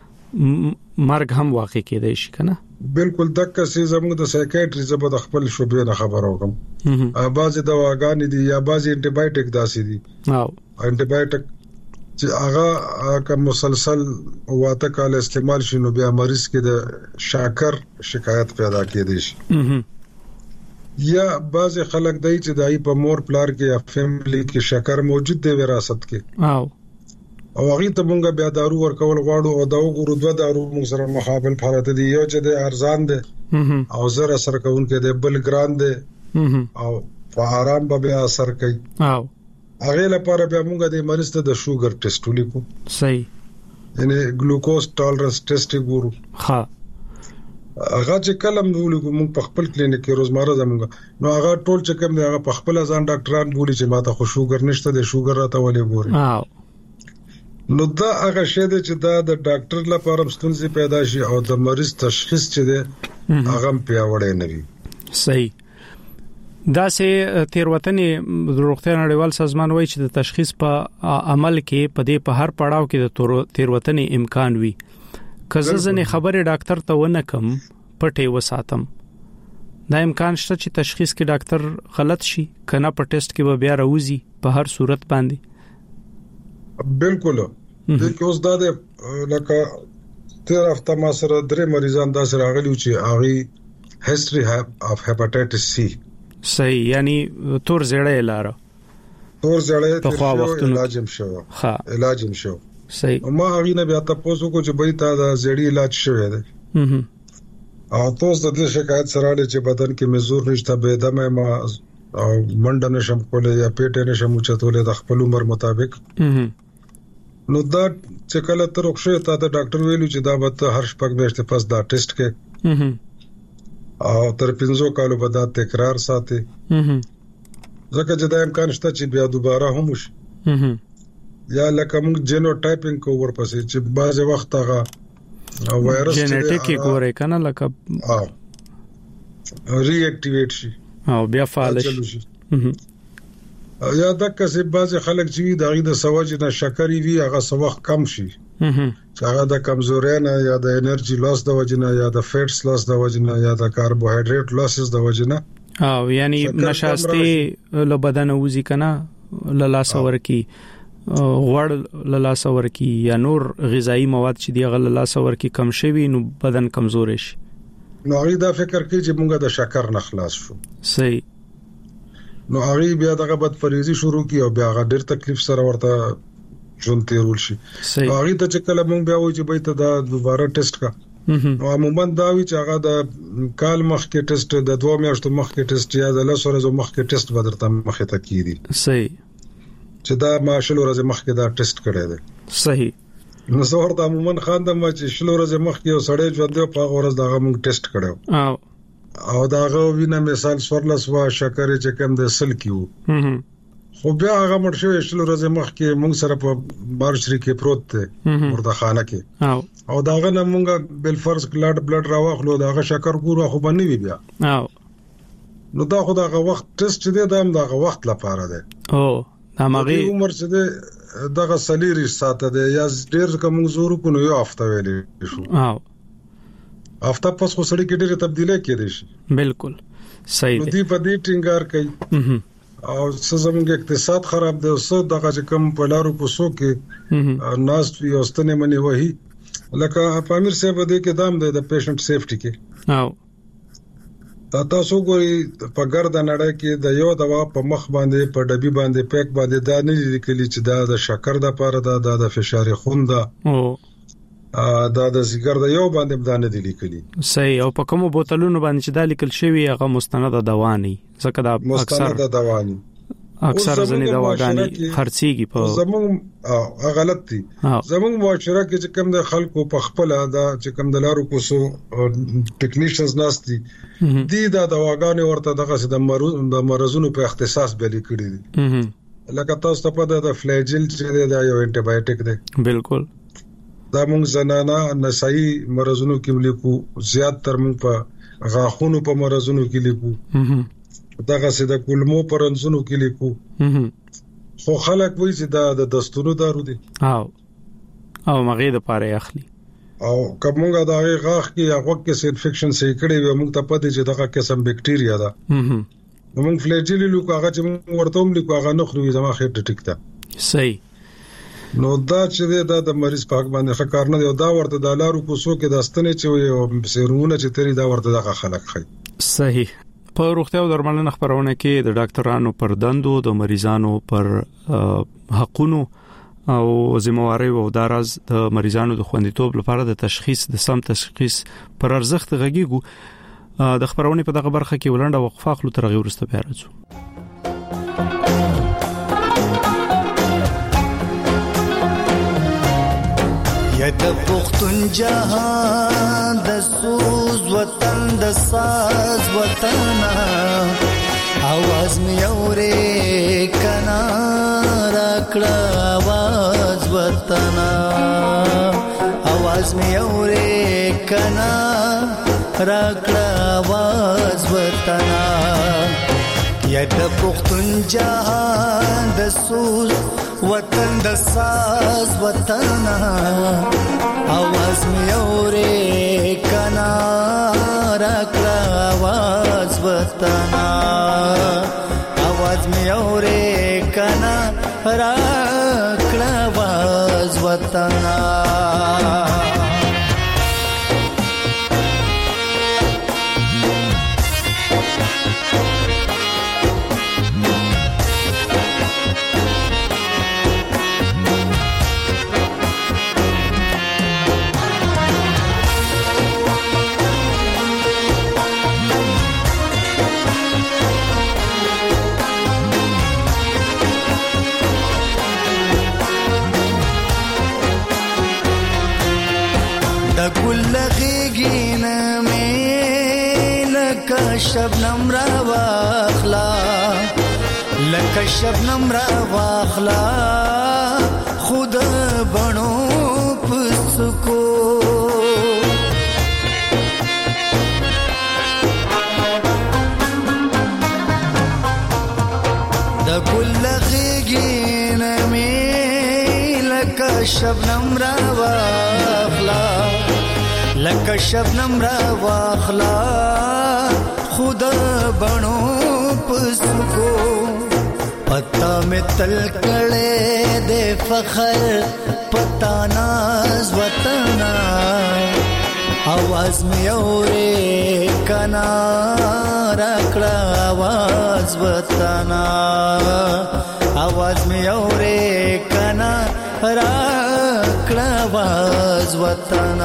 مرګ هم واقع کېدای شي کنه بالکل دغه څه زموږ د سایکیاټری زبر د خپل شوبې نه خبرو کوم ا بعضی دواګانې دي یا بعضی انټي بایوټیک داسې دي او انټي بایوټیک چې هغه کوم مسلسل واته کال استعمال شنو بیا مریض کې د شاکر شکایت پیدا کېدی شي یا بعض خلک دای چې دای په مور پلار کې یا فیملی کې شکر موجود دی وراثت کې او او هغه ته مونږ بیا دارو ورکول غواړو او دا وګورو دوه دارو موږ سره مخابل حالت دي یو چې د ارزان دي او زر اثر کوونکې د بل ګران دي او په آرام به بیا اثر کوي او هغه لپاره بیا موږ د مریض ته د شوګر ټیسټ ولیکو صحیح یعنی ګلوکوز ټالرنس ټیسټ وګورو ها هغه چې کلم ولیکو موږ په خپل کلینیک کې روزمره زموږ نو هغه ټول چې کوم دی هغه په خپل ځان ډاکټران بولی چې ماته خو شوګر نشته د شوګر راته ولې ګوري او نو دا هغه شی دی چې دا د ډاکټر لپاره ستونزې پیدا شي او د مریض تشخیص چې دی هغه پیاوړی نه وي صحیح دا سه تیروتنې د روغتیا نړیوال سازمان وایي چې د تشخیص په عمل کې په دې په هر پړاو کې د تیروتنې امکان وي کزه ځنې خبره ډاکټر ته ونه کم پټه وساتم دا امکان شته چې تشخیص کې ډاکټر غلط شي کنه په ټیسټ کې به بیا راوځي په هر صورت باندې بالکل د کوز دا د لکه تیر هفته ما سره درې مریضان دا سره غلي چې هغه هیستوري اف هپاتایټس سی صحیح یعنی تور زړې لاره تور زړې په خوا وختونو علاج هم شو ها علاج هم شو صحیح ما هغه نه بیا تاسو کو چې به تا د زړې علاج شوی دی او تاسو د دې شکایت سره لري چې بدن کې مزور نشته به دمه ما او منډه نشم کولای یا پیټ نشم چتولې د خپل عمر مطابق نو دا چې کله تر وښه تا د ډاکټر ویلو چې دا به هر شپږ میاشتې پس دا ټیسټ کې او تر پنځو کالو بعد تکرار ساتي ځکه چې دا امکان شته چې بیا دوباره هم وشي یا لکه موږ جینو ټایپینګ کو ورپسې چې بعض وخت هغه وایرس جینټیک کوي کنه لکه او ری اکټیویټ شي او بیا فعال شي یا دا کسې بعض خلک چې دا غي د سواج نه شکرې وی هغه سوخ کم شي چې هغه د کمزورۍ نه یا د انرژي لاس د وجنه یا د فیټس لاس د وجنه یا د کاربوهایډریټ لاسز د وجنه او یعنی نشاسته له بدن وځي کنه له لاس ورکی غوړ له لاس ورکی یا نور غذایی مواد چې دی غل لاس ورکی کم شوي نو بدن کمزور شي نو هغه دا فکر کوي چې موږ د شکر نه خلاص شو صحیح نو هغه بیا دغه بد فریضي شروع کی او بیا هغه ډېر تکلیف سره ورته جون تیرول شي هغه ته چې کله مونږ بیا وایو چې به ته دا دوباره ټیسټ کا نو عموما دا وی چې هغه د کال مخ کې ټیسټ د دوه میاشتو مخ کې ټیسټ یا د لس ورځې مخ کې ټیسټ بدرته مخه ته کیږي صحیح چې دا ماشل ورځې مخ کې دا ټیسټ کړی دی صحیح نو زه ورته عموما خاندم چې شل ورځې مخ کې یو سړی ژوند دی په ورځ دا موږ ټیسټ کړو او او دا غو وینه مثال سورلس وا شکر چې کم د سل کیو خو بیا هغه مرشو شل ورځې مخ کې موږ سره په بارشري کې پروت دی ورته خانه کې او او داغه نه موږ بل فرض کلاډ بلډ راوخلو داغه شکر ګورو خو باندې وی بیا او نو دا خو داغه وخت ټیسټ دی دا هم داغه وخت لپاره دی او همغه عمر څه دی دغه سلیری ساته دی یا ډیر کوم زور کو نو یو هفته ویلې شو او هفته پس خو سړی کې ډیره تبدیلی کېدې شي بالکل صحیح دی په دې ټینګار کوي او څه زموږ اقتصاد خراب دی او څه دغه چې کم په لارو پوسو کې ناس وی اوستنه منی وਹੀ لکه پامیر صاحب دې کې دام دی د پیشنټ سیفټي کې او تاسو ګوري په ګرد نړۍ کې د یو دوا په مخ باندې په ډبي باندې پیک باندې دا نه لیکلي چې دا د شکر د لپاره دا د فشار خون ده او دا د سیګر د یو باندې دا نه دی لیکلي صحیح او په کومو بوتلونو باندې چې دا لیکل شوی هغه مستند دواني ځکه دا اکثر مستند دواني اکثر ځنې دواګانی خرڅيږي په زموږ غلط دي زموږ معاشره کې چې کوم د خلکو په خپل دا چې کوم د لارو کوسو ټیکنیشنز ناشتي دي دا دواګانی ورته دغه د مرض د مرزونو په اختصاص به لیکلي دي لکه تاسو ته په د فلیجل چې دا یو انټي بایوټیک دی بالکل دا موږ زنانه نسایي مرزونو کې لیکو زیات تر موږ په غاخونو په مرزونو کې لیکو دغه سید کولمو پرنځونو کې لیکو خو خلک وایي چې دا د دستونو دارو دي او او مغې د پاره اخلي او کومه دا غاخ کې هغه کې انفیکشن سې کړي و موږ ته پته چې دغه قسم بکټیریا ده موږ فلیجل لیکو هغه چې ورته هم لیکو هغه نو خو زما خیر ټیک ده صحیح نو دا چې دا د مریض په حق باندې ښه کار نه دی، دا ورته د لارو کوڅو کې د ستنې چې یو سیرونه چې تری دا ورته دغه خلک خي. صحیح. په روغتیا او درملنه خبرونه کې د ډاکټرانو پر دندو، د مریضانو پر حقونو او ذمہواری او دراز د مریضانو د خوندیتوب لپاره د تشخیص د سم تشخیص پر ارزښت غږیږو. د خبرونه په دغه برخه کې ولنډه وقفه خپل تر غوړ ورسته بیا راځو. یا د پختون جهان د سوز وطن د ساز وطن आवाज می اورې کنا راکړه आवाज وطن आवाज می اورې کنا راکړه आवाज وطن یا د پختون جهان د سوز وطن د ساز وطن आवाज می اورې کنا راکړه आवाज وطن आवाज می اورې کنا راکړه आवाज وطن. شبنم را واخلا لکه شبنم را واخلا خود بنو پسکو د ګل غیګین می لکه شبنم را واخلا لکه شبنم را واخلا خود بنو پسکو پتا میں تل کڑے دے فخر پتا ناز وطن आवाज میں اورے کنا راکڑا आवाज وطن आवाज میں اورے کنا راکڑا आवाज وطن.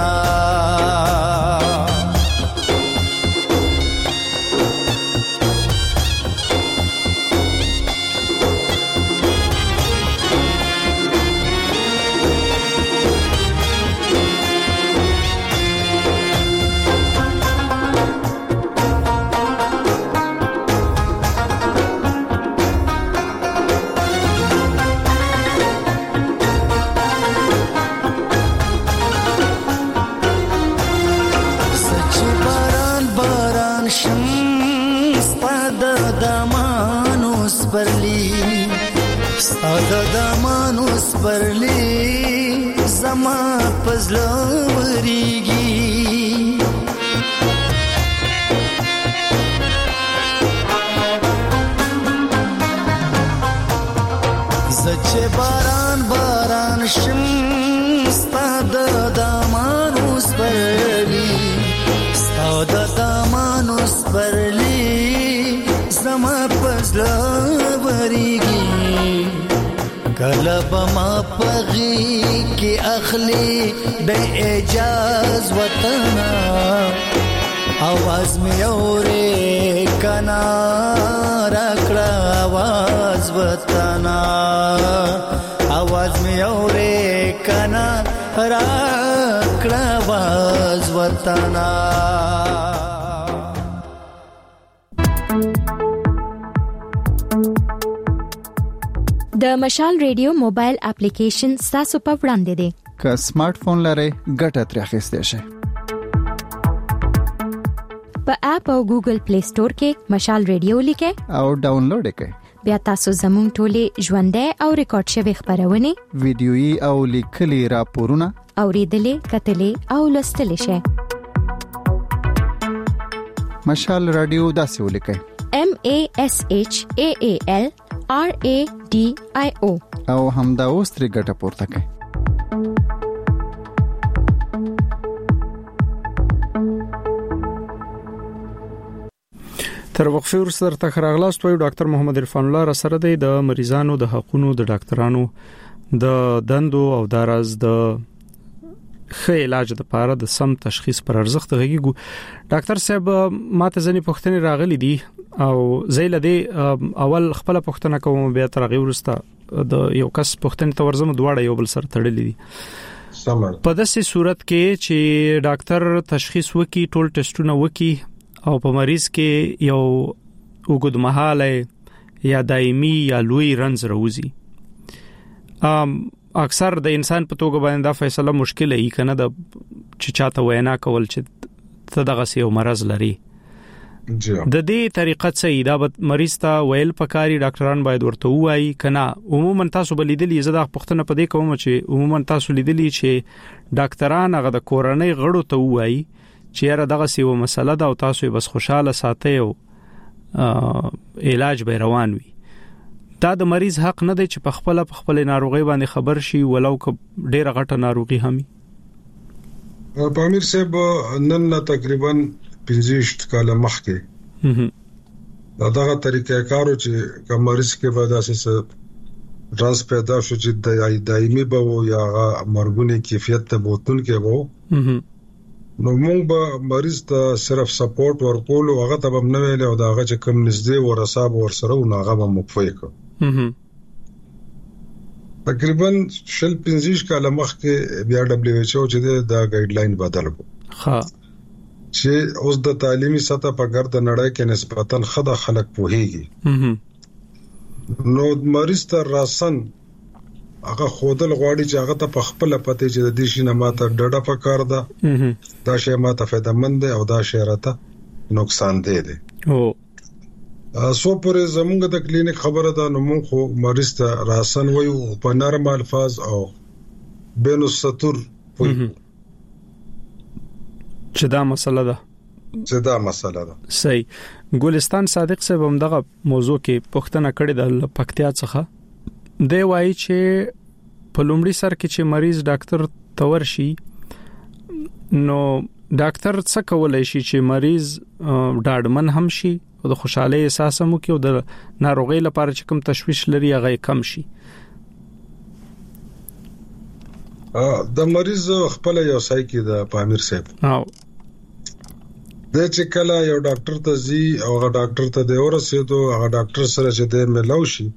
ساده دمانوس پرلی زما پزلوریږي زچه باران باران شم ساده دمانوس پرلی ساده دمانوس پرلی زما پزلوریږي کلب ما پغی کی اخلی بے اجاز وطن आवाज میں اورے کنا راکڑا आवाज وطن आवाज میں اورے کنا راکڑا आवाज وطن. د مشال ریډیو موبایل اپلیکیشن تاسو په وړاندې دی. که سمارټ فون لرئ ګټه ترې اخیستئ شئ. په اپ او ګوګل پلی سٹور کې مشال ریډیو لیکئ او ډاونلوډ یې کړئ. بیا تاسو زموږ ټولې ژوندۍ او ریکارډ شوی خبرونه، ویډیويي او لیکلي راپورونه اوریدلې، کتلې او لوستلې شئ. مشال رادیو داسې ولیکئ: M A S H A A L R A D I O او همدا اوس ترې ګټه پورته کړئ. تر وقفه وروسته تر راغلاست وایو ډاکټر محمد عرفان الله را سره دی د مریضانو د حقوقو د ډاکټرانو د دندو او دراز د ښه علاج لپاره د سم تشخیص پر ارزښت غږیږو. ډاکټر صاحب ماته ځنې پوښتنې راغلي دي او زیله دی اول خپل پوښتنه کوم بیا تر غوړ وروسته د یو کس پوښتنې ته ورزم دواړه یو بل سره تړلې دي. سمه په داسې صورت کې چې ډاکټر تشخیص وکي ټول ټیسټونه وکي او په مریض کې یو وګدمحاله یا دایمي یا لوی رنځ راوځي، ام اکثر د انسان په توګه باندې دا فیصله مشکله ای کنه د چې چاته وینا کول چې ته دغه یو مرز لري. د دې طریقه څه دا مریض ته ویل پکاري ډاکټران باید ورته وایي کنه. عموما تاسو بلیدلی زده پښتنه په دې کوم چې عموما تاسو لیدلی چې ډاکټران هغه د کورنۍ غړو ته وایي چې یاره دغه سیو مسله ده او تاسو بس خوشاله ساتئ او علاج به روان وي. دا د مریض حق نه دی چې په خپل په خپل ناروغي باندې خبر شي ولو که ډیره غټه ناروغي همي. په امیر صاحب نن تقریبا پنځه کاله مخکې دا دغه طریقې کارو چې کوم مریض کې به داسې ټرانس پیدا شو چې د دایمي به و یا مرګونی کیفیت ته بوتون کې وو، نو موږ به مریض ته صرف سپورټ ورکول او هغه ته به نه ویل او دا هغه چې کوم نږدې ورساب ورسره او هغه به مخفي کو. تقریبا شل پنځه کاله مخکې بیا دبليو ایچ او چې دا ګایډلاین بدل کو. ها چې اوس د تعلیمي سطح په ګرد نړۍ کې نسبتاً خدا خلک پوهیږي، نو مریض ته راسن هغه خودل غواړي چې هغه ته په خپل پته چې د دې شي نه ماته ډډه پکار ده، دا شی ماته فایدهمند دی او دا شی راته نقصان دی دی. او سو پرې زمونږ د کلینیک خبره ده، نو موږ خو مریض ته راسن وایو په نرم الفاظ او بین السطور وایو چې دا مسله ده چې دا مسله ده. صحیح. ګلستان صادق صاحب هم دغه موضوع کې پوښتنه کړې ده پکتیا څخه. دی وایي چې په لومړي سر کې چې مریض ډاکټر تور شي نو ډاکټر څه کولای شي چې مریض ډاډمن هم شي او د خوشاله احساس هم کوي او د ناروغي لپاره چې کوم تشویش لري هغه کم شي. د مریض خپل یو سای کې د پامیر صاحب او د چې کله یو ډاکټر ته ځي او هغه ډاکټر ته د ورسېدو هغه ډاکټر سره چې د ملاو شي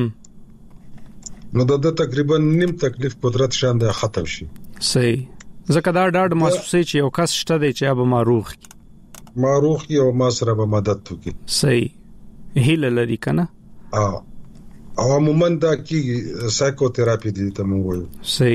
نو د تقریبا نیم تکلیف قدرت شان د ختم شي. صحیح. ځکه دا ډاډ محسوسي چې یو کس شته دی چې به ماروغ کی ماروغ کی او ما سره به مدد وکړي. صحیح. هیله لري کنه. اه او عموما دا کی سایکوتراپی دي ته مونږ وایو.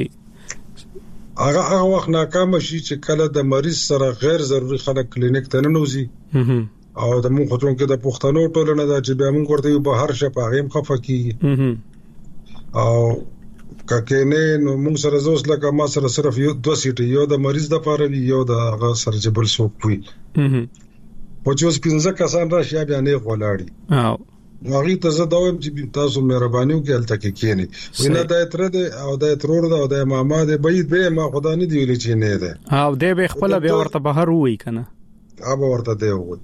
صحیح. هغه هغه وخت ناکام شي چې کله د مریض سره غیر ضروري خلک کلینیک ته نه نوځي او د مونږ خطرون کې د پښتنو ټولنه دا چې به مونږ ورته به هر شپه غیم خفه کیږي او ککینه نو موږ سره زوس لکه ما سره صرف یو دوه سیټ یو د مریض د پاره وی یو د هغه سرجبل سوق وي په چوس پنځه کسان راشي بیا نه غولاړي او هغه ته زه دوم چې تاسو مهرباني وکړئ الته کې کینی وینه د اتر ده او د اترور ده او د ماما ده بيد به ما خدا نه دی ویل چې نه ده او د به خپل بیا ورته بهر وای کنه اب ورته دی وای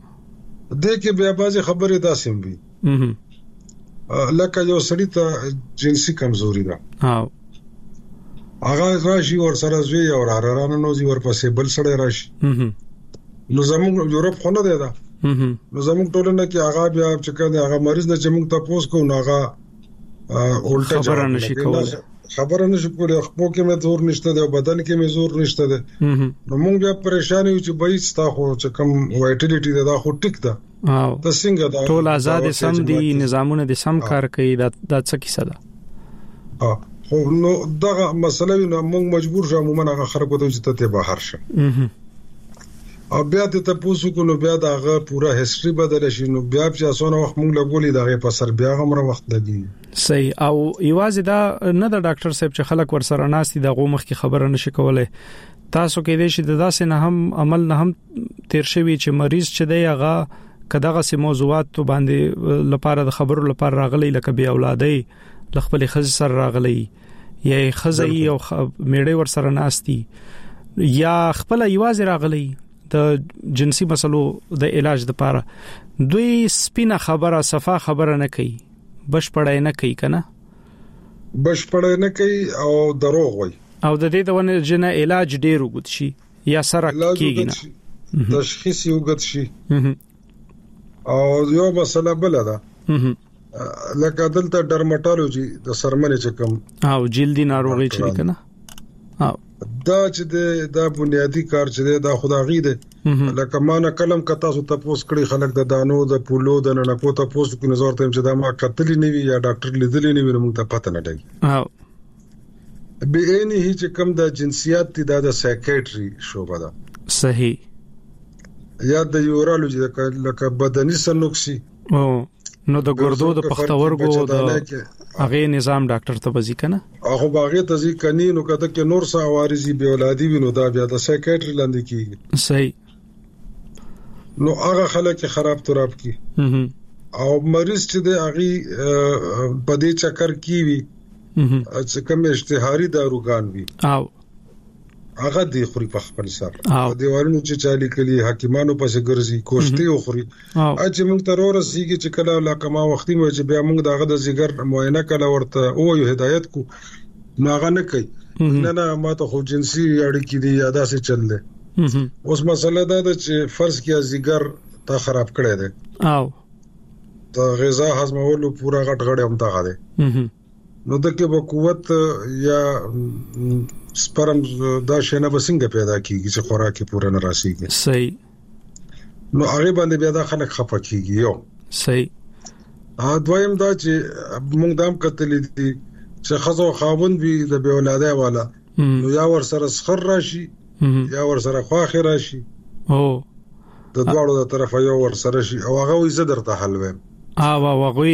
د کې بیا بازي خبره داسم وي لکه یو سړی ته جنسي کمزوري ده او هغه راشي ور سره زوی او رارانه نوځي ور پسې بل سړی راشي نو زموږ یورپ خو نه دی دا نو زموږ ټولنه کې هغه بیا چې کله هغه مریض د چموږ تاسو کو نو هغه اولټه خبره نشي کولای خبره نشي کولای خپل کې مې زور نشته دی او بدن کې مې زور نشته دی نو موږ بیا پریشان یو چې بای ستا خو چې کوم وایټیلیټي دا خو ټیک ده او د څنګه دا ټول آزاد سم دي نظامونه د سم کار کوي دا د څه کیسه ده اه خو نو دغه مسله نو موږ مجبور شو عموما هغه خلکو ته چې ته بهر شه او بیا ته تاسو کو نو بیا داغه پورا هیستوري بدل شي نو بیا چې اسونه وخت موږ لګولې دغه په سر بیا غمره وخت لګي. صحیح. او یوازې دا نه د ډاکټر صاحب چې خلک ورسره ناشتي دغه مخ کې خبره نشي کولای تاسو کې دې شي د داسې نه هم عمل نه هم تیر شوی چې مریض چې دی هغه کداغه سي موضوعات باندې لپاره د خبرو لپاره راغلي لکه بیا اولادای لخپل خزي سره راغلي یا خزي او میړې ور سره ناشتي یا خپل ایواز راغلي د جنسي مسلو د علاج لپاره دوی سپینه خبره صفه خبره نه کوي بشپړای نه کوي کنه بشپړای نه کوي او دروغ وای او د دې د ونه جن علاج ډیر وګت شي یا سره کیږي نه تشخیص یو وګت شي او یو مسله بل ده لکه دلته ډرماټولوژي د سرمنې چې کوم او جلدی ناروغي چې کنه او دا چې دا بنیادی کار چې دا خدایي ده لکه ما نه کلم ک تاسو تاسو کړی خلک د دانو د پولو د ننکو تاسو کو نظر ته چې دا ما کتلی نیوي یا ډاکټر لیدلی نیوي موږ ته پته نه دی او به اني چې کوم د جنسیت دي د سایکیټري شوبه ده صحیح یا د یورولوژي لکه بدني سنوکسي او نو د ګردو د پختورګو د هغه نظام ډاکټر ته وځي کنه هغه باغې ته ځي کني نو کته کې نور څه عوارضي به اولادي وینو دا بیا د سایکیټري لاندې کیږي صحیح نو هغه خلک خراب تراب کی او مریض چې د هغه په دې چکر کیوي چې کوم اشتهاري داروګان وي او هغه دی خوري په خپل سر او دیوالونو چې چالي کلی حکیمانو پسې ګرځي کوشتي او خوري اځ موږ تر ورسېږي چې کله لا کما وختي مو چې بیا موږ دغه د زیګر معاینه کله ورته او یو هدایت کو ناغه نه کوي نه نه ما ته خو جنسي اړیکې دي یا داسې چل دي اوس مسله دا ده چې فرض کیا زیګر تا خراب کړی دی او د غذا هضمولو پورا غټ غړې هم تا غاده نو دغه په قوت یا سپرم دا شنه بسنګ پیدا کیږي چې خوراکي پوره نه راسيږي صحیح نو هغه باندې بیا دا خلک خپه کیږي یو صحیح ا دویم دا چې موږ دام کتلې دي چې خزو خاوند وي د بیا ولاده والا نو یا ور سره سخر راشي یا ور سره خواخ راشي او د دواړو د طرفه یو ور سره شي او هغه وي زدر ته حل وي او واغوي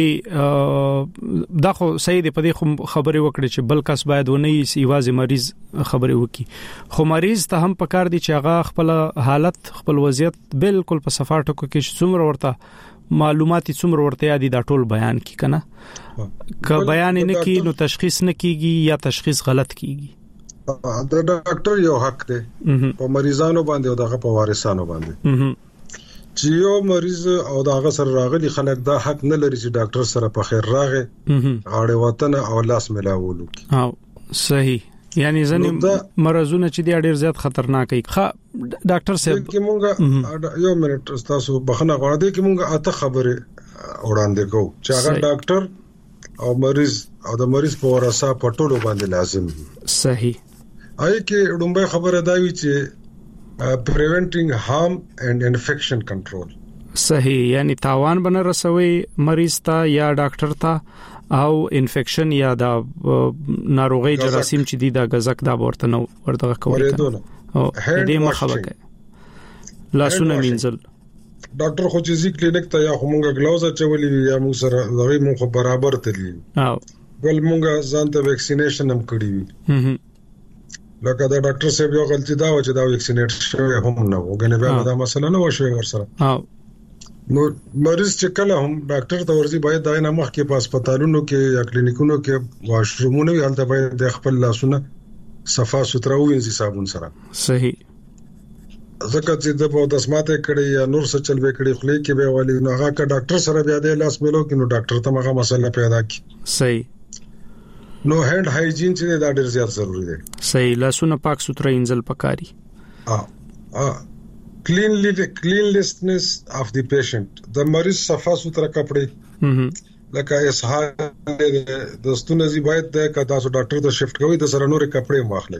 دا خو سید په دې خبرې وکړي چې بل کس باید ونه یې ایوازي مریض خبرې وکړي خو مریض ته هم پکار دي چې هغه خپل حالت خپل وضعیت بالکل په صفاټو کې څومره ورته معلوماتي څومره ورته یادي دا ټول بیان کی کنه که بیان نه کی نو تشخیص نه کیږي یا تشخیص غلط کیږي دا ډاکټر یو حق دی په مریضانو باندې او دغه په وارثانو باندې چې یو مریض او داغه سره راغلي خلک دا حق نه لري چې ډاکټر سره په خیر راغې غاړه وطن او لاس ملاولو او صحیح یعنی ځنې مرزونه چې دی ډیر زیات خطرناک دي ښه ډاکټر صاحب کې مونږه یو منټ تاسو بخنه غواړم چې مونږه اته خبره وړاندې کوو چې هغه ډاکټر او مریض او د مریض په ورسا په ټولو باندې لازم دي صحیح آی کې ډومبه خبره دا وی چې Uh, preventing harm and infection control صحیح یعنی تاوان بنه رسوي مریض ته یا ډاکټر ته او انفیکشن یا دا ناروغي جراثیم چې دي دا غزک دا ورته نو ورته کوي او دې مخاوکه لاسونه مینځل ډاکټر خو چې زی کلینیک ته یا همغه گلاوز چولې یا موږ سره دغه موږ برابر تللی او بل موږ ځان ته ویکسینیشن هم کړی وي لکه دا ډاکټر صاحب یو غلطی دا و چې دا ویکسینیټ شوی هم نه وګنه بیا دا مسله نه وشوي ورسره او نو مریض چې کله هم ډاکټر ته ورځي باید دا نه مخ کې په هسپتالونو کې یا کلینیکونو کې واشرومونه وي هلته باید د خپل لاسونه صفا سوتره وینځي صابون سره صحیح ځکه چې د په دسماته کړي یا نور څه چل وکړي خو لیکي به والی نو هغه کا ډاکټر سره بیا د لاس ملو کې نو ډاکټر ته هغه مسله پیدا کی صحیح نو هاند هایجین چې دا ډیر زیات ضروری دی صحیح لاسونه پاک سوتره انځل پکاري اه اه کلینلی کلینلیسنس اف دی پیشنٹ د مریض صفا سوتره کپڑے لکه اسهال د ستونه زی باید د کدا سو ډاکټر ته شفت کوي د سره نور کپڑے واخلي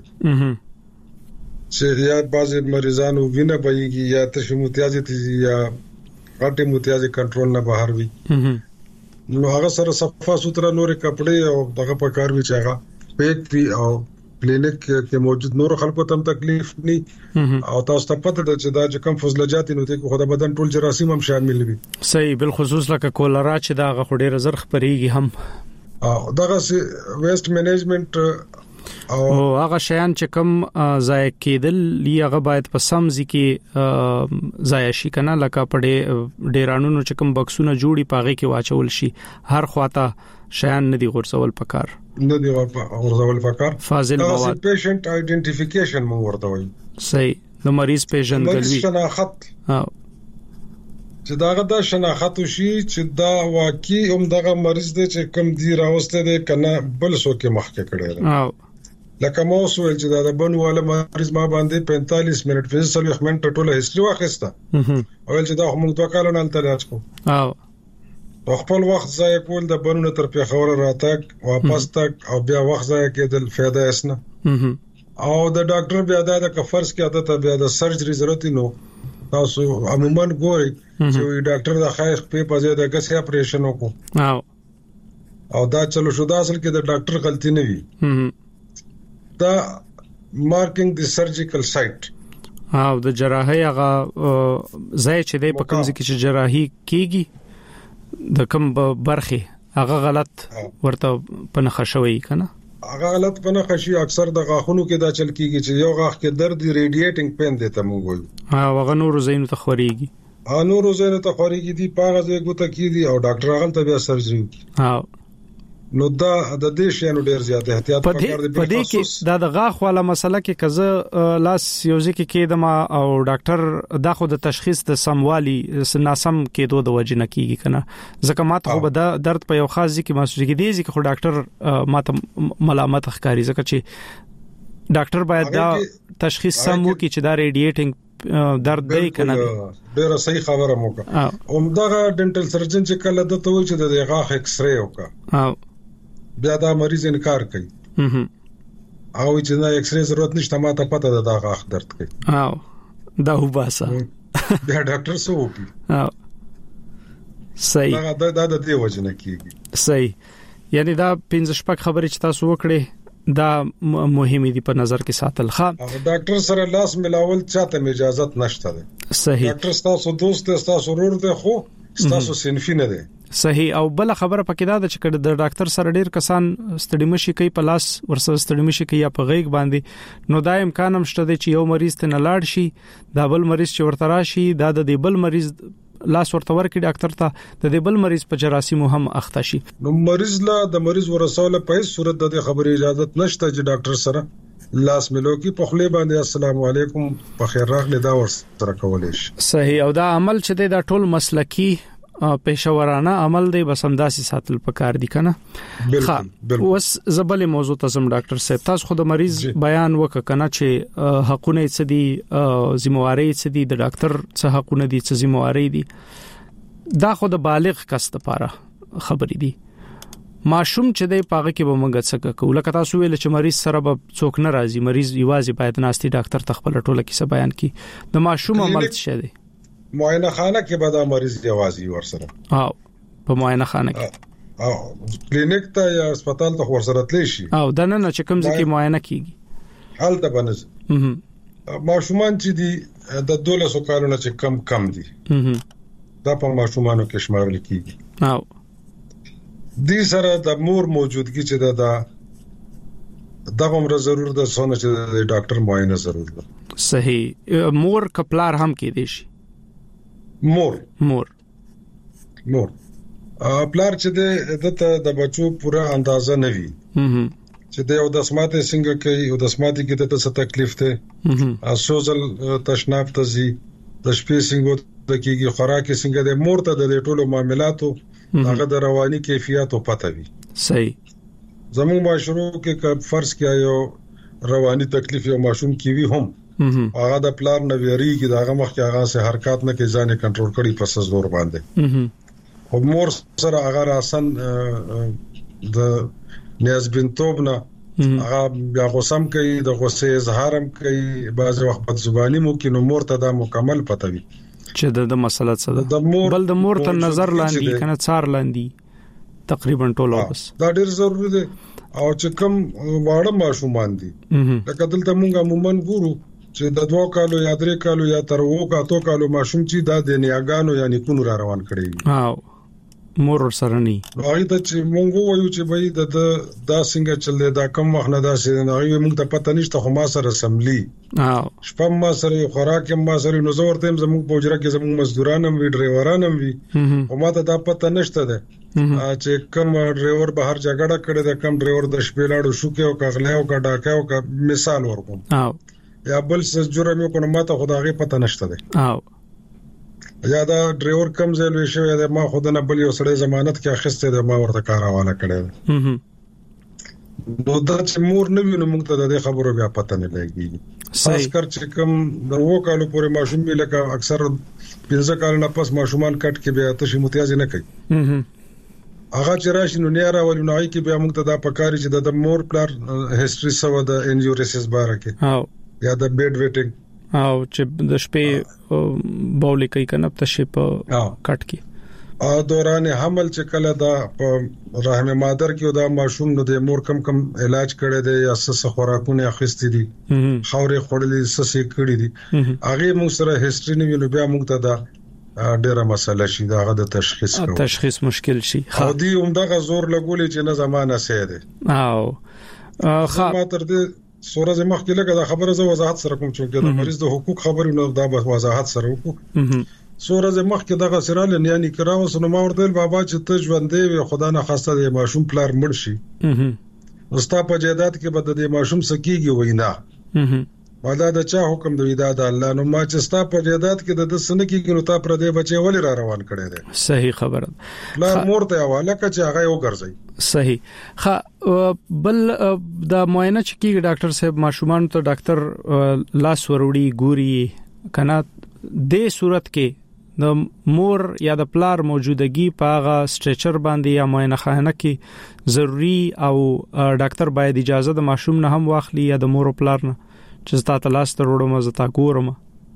چې یا بعض مریضانو وینه بهيږي یا تشو متیازي تي یا غټي متیازي کنټرول نه بهر وي نو هغه سره صفه سوتره نور کپڑے او دغه په کار وی چاغه پیک پی او کلینیک کې موجود نور خلکو ته تکلیف ني او تاسو ته پته ده چې دا چې کم فضلجات نو ته خو د بدن ټول جراثیم هم شامل وي صحیح بل خصوص لکه کولرا چې دا غوډه رزر خبريږي هم او دغه ویسټ مینجمنت او هغه شیان چې کوم ضایع کېدل هغه باید په سمځي کې ضایع شي کنه لکه په ډیرانونو چې کوم بکسونه جوړي پاغه کې واچول شي هر خواته شیان نه دي غورځول پکار نه دی غورځول پکار فاضل مواد پیشنټ آئیډنټیفیکیشن مو ورته وایي صحیح د مریض پیژندګلوي شناخت ها چې داغه د شناخت شي چې دا واقعي هم دغه مریض دی چې کوم دی راوسته دی کنه بل څوک مخکې کړی دی او لکه مو سوال چې دا د بنواله مریض ما باندې پینتالیس منټ فیصل یو منټ ټوله هیستوري واخیسته او چې دا هم دوه کالو نه تلاش کو او خپل وخت ضایع کول د بنونه تر پیښور راتګ واپس تک او بیا وخت ضایع کېدل فایده اسنه او د ډاکټر بیا دا د کفرس کې عادت بیا د سرجری ضرورت نو تاسو عموما ګوري چې ډاکټر د خایخ په پځه د غسه اپریشن وکړو او او دا چلو شو دا اصل کې د ډاکټر غلطي نه وي دا مارکینګ د سرجیکل سایت او د جراحي هغه ځای چې د په کوم ځای کې چې جراحي کیږي د کوم برخه هغه غلط ورته پنه شوی کنه هغه غلط پنه خشي اکثر د غاخونو کې دا چل کیږي چې یو غاخ کې درد ریډیټینګ پین دی ته مونږ وایو ها هغه نور زینو ته خوريږي ها نور زینو ته خوريږي دی پاغه ځای ګوته کیږي او ډاکټر هغه ته بیا سرجری ها نو دا د دې شانو ډیر زیات احتیاط پکار دی په دې کې دا د غاخ والا مسله کې کزه لاس یوځي کې کېدم او ډاکټر دا خو د تشخیص د سموالي ناسم کېدو د وجه نه کیږي کنه ځکه ماته خو به درد په یو خاص ځکه محسوس کېږي چې خو ډاکټر ماته ملامت ښکاری ځکه چې ډاکټر باید دا تشخیص سم وکړي چې دا ریډیټینګ درد دی کنه ډیره صحیح خبره موکه اومدغه ډنټل سرجن چې کله د ته وایي چې د غاخ ایکس ری وکړه او بیا دا مریض انکار کوي او چې دا ایکس ری ضرورت نشته ماته پته ده دا غاخ درد کوي او دا وباسه بیا ډاکټر سو وکي او صحیح دا دا د دې وجه نه کیږي صحیح یعنی دا پنځه شپږ خبرې چې تاسو وکړې دا مهمه دي په نظر کې ساتل ښه او ډاکټر سره لاس ملاول چاته اجازه نشته ده صحیح ډاکټر تاسو دوست تاسو ورور ته خو تاسو صنفي نه ده صحیح او بل خبره پکې دا ده چې د ډاکټر سره ډیر کسان ستړي مشي کوي په لاس ورسره ستړي مشي کوي یا په غیږ باندې نو دا امکان هم شته چې یو مریض ته نه لاړ شي دا بل مریض چې ورته راشي دا د بل مریض لاس ورته ورکړي ډاکټر ته د بل مریض په جراثیم هم اخته شي نو مریض لا د مریض ورسوله په صورت د خبرې اجازه نشته چې ډاکټر سره لاس ملو کی په خله باندې السلام علیکم په خیر راغلی دا ور سره کولای شي صحیح او دا عمل چې دا ټول مسلکی پېښورانه عمل دی بس همداسي ساتل پکار دي کنه بالکل بالکل اوس زبل موضوع ته زم ډاکټر صاحب تاسو خود مریض بیان وک کنه چې حقونه څه دي ذمہواری څه دي د ډاکټر څه حقونه دي څه ذمہواری دي دا خود بالغ کس لپاره خبرې دي ماشوم چې دی پاغه کې به موږ څه کوو لکه تاسو ویل چې مریض سره به څوک نه راځي مریض یوازې باید ناستي ډاکټر تخپل ټوله کې څه بیان کړي د ماشوم عمل څه دی معاینه خانه کې به دا مریض یوازې ورسره او په معاینه خانه کې او کلینیک ته یا هسپتال ته ورسره تلی شي او دا نه چې کوم ځکه معاینه کیږي حال ته بنځ ماشومان چې دي د دولسو کالونو چې کم کم دي دا په ماشومانو کې شمارل کیږي او دې سره د مور موجودګي چې دا دغه عمر ضرور ده سونه چې د ډاکټر معاینه ضرور ده صحیح مور کپلار هم کې دي شي مور مور مور پلار چې د د بچو پورا اندازه نه وي چې د یو د سماته څنګه کوي او د سماته کې د څه تکلیف ته اسوزل تشناب ته زی د شپې څنګه د کېږي خوراک څنګه د مور ته د ټولو معاملاتو هغه د رواني کیفیت او پته وي صحیح زموږ معاشرو کې فرض کیا یو رواني تکلیف یو ماشوم کی وی هم هغه د پلان نه ویریږي دا هغه مخکې هغه سه حرکت نه کې ځان کنټرول کړي پس زور باندې او مور سره هغه آسان د نیازبینتوب نه هغه بیا غوسم کوي د غوسه اظهار هم کوي بعض وخت په زبانی مو کې نو مور ته دا مکمل پته وي چې د مسله څه ده بل د مور ته نظر لاندې کنه څار لاندې تقریبا ټول واپس دا ډیر ضروری دی او چې کوم واړه ماشومان دي لکه دلته مونږه عموما ګورو چې د دوه کالو یا درې کالو یا تر وو کاتو کالو ماشوم چې د دنیاګانو یعنی کونو را روان کړي او مور سره نه هغه ته چې مونږ وایو چې بای د دا څنګه چل دی دا کم وخت نه دا سي نه هغه مونږ ته پته نشته خو ما سره سملی او شپه ما سره خوراک ما سره نو زور تم زموږ پوجره کې زموږ مزدوران هم وی ډرایوران هم وی او ما ته دا پته نشته ده چې کوم ډرایور بهر جګړه کړي دا کوم ډرایور د شپې لاړو شو کې او کغله او کډاکه او مثال ورکوم او یا بل څه جرم یو کنه ما ته خدای پته نشته ده او یا دا ډرایور کم ځای لوي شوی ده ما خود نه بل یو سړی ضمانت کې اخیسته ده ما ورته کار حواله کړی نو دا چې مور نه وینم موږ ته د خبرو بیا پته نه لګي خاص کر چې کوم د وو کالو پورې ماشوم لکه اکثر پنځه کال نه پس ماشومان کټ کې بیا تاسو متیاز نه کوي هغه چې راشي نو نه راولي نو کې بیا موږ ته دا پکاري چې د مور پلار هیستوري سو د انجوريسز باره کې او یا د بیډ ویټینګ او چې د شپې بولې کوي کنه په شپ کټ کې او دوران حمل چې کله دا په رحم مادر کې دا ماشوم نو د مور کم کم علاج کړي دي یا سس خوراکونه اخیستي دي خورې خورلې سسې کړي دي هغه موږ سره هیستوري نه ویلو بیا موږ ته دا ډېره مسله شي دا غو د تشخیص کوو تشخیص مشکل شي خو دی عمدغه زور لګولې چې نه زمانہ سي ده او خا ما تر دې سورہ زمخ کې لګه دا خبره زو وضاحت سره کوم چې د مریض د حقوق خبرې نو دا وضاحت سره وکړو سورہ زمخ کې دغه سراله یعنی کراو سنو ما ورته بابا چې ته ژوندې وي خدا نه خواسته د ماشوم پلار مړ شي استا په جیدات کې بد د ماشوم سکیږي وینا ودا د چا حکم دی دا د الله نو ما چې ستا په جیدات کې د سن کې نو تا پر دې بچي ولې را روان کړي دي صحیح خبره لا مور ته حواله کړي چې هغه یو ګرځي صحیح خا بل د معاینه چې کې ډاکټر صاحب ماشومان ته ډاکټر لاس وروړي ګوري کنا د صورت کې د مور یا د پلار موجودګي په هغه سټریچر باندې یا معاینه خانه کې ضروری او ډاکټر باید اجازه د ماشوم نه هم واخلي یا د مور او پلار نه چې تاسو لاس ته وروړم زتا ګورم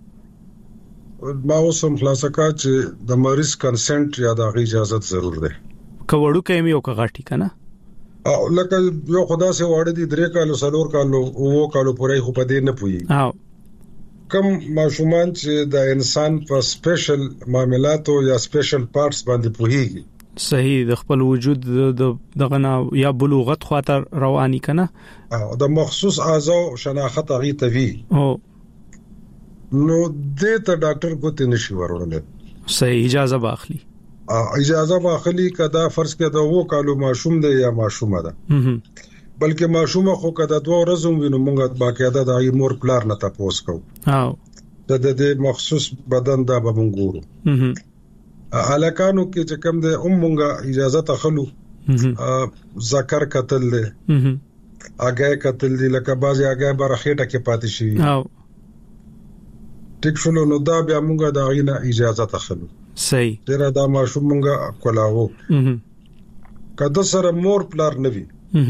ما اوسم خلاصکا چې د مریض کنسنت یا د اجازه ضرور ده کوړو کې یو کغاټی کنه او لکه یو خدا سي وړه دي درې کالو سلور کالو وو کالو پورې خو پدې نه پوي او کم ماشومان چې د انسان په سپیشل معاملاتو یا سپیشل پارټس باندې پوهیږي صحیح د خپل وجود دغه نه یا بلوغت خاطر رواني کنه او د مخصوص اعضاء شناخت غي توی او نو د ته ډاکټر کوته نشي ورولل صحیح اجازه واخلي اجازه واخلي کدا فرض کړه د وو کالو ماشوم دی یا ماشومه ده بلکې ماشومه خو کدا دوه ورځې وینم موږ باقاعده د مور پلار نه تاسو کو او د دې مخصوص بدن دا به مونږ ګورو الکانو کې چې کوم د اومونګه اجازه تخلو ذکر قتل له اگې قتل دي لکه بازي اگې برخېټه کې پاتې شي او ټیک شلو نو دا بیا مونږه دا غینه اجازه تخلو صحیح ډیر دا ماشوم مونږه کولاو کله سره مور پلار نوي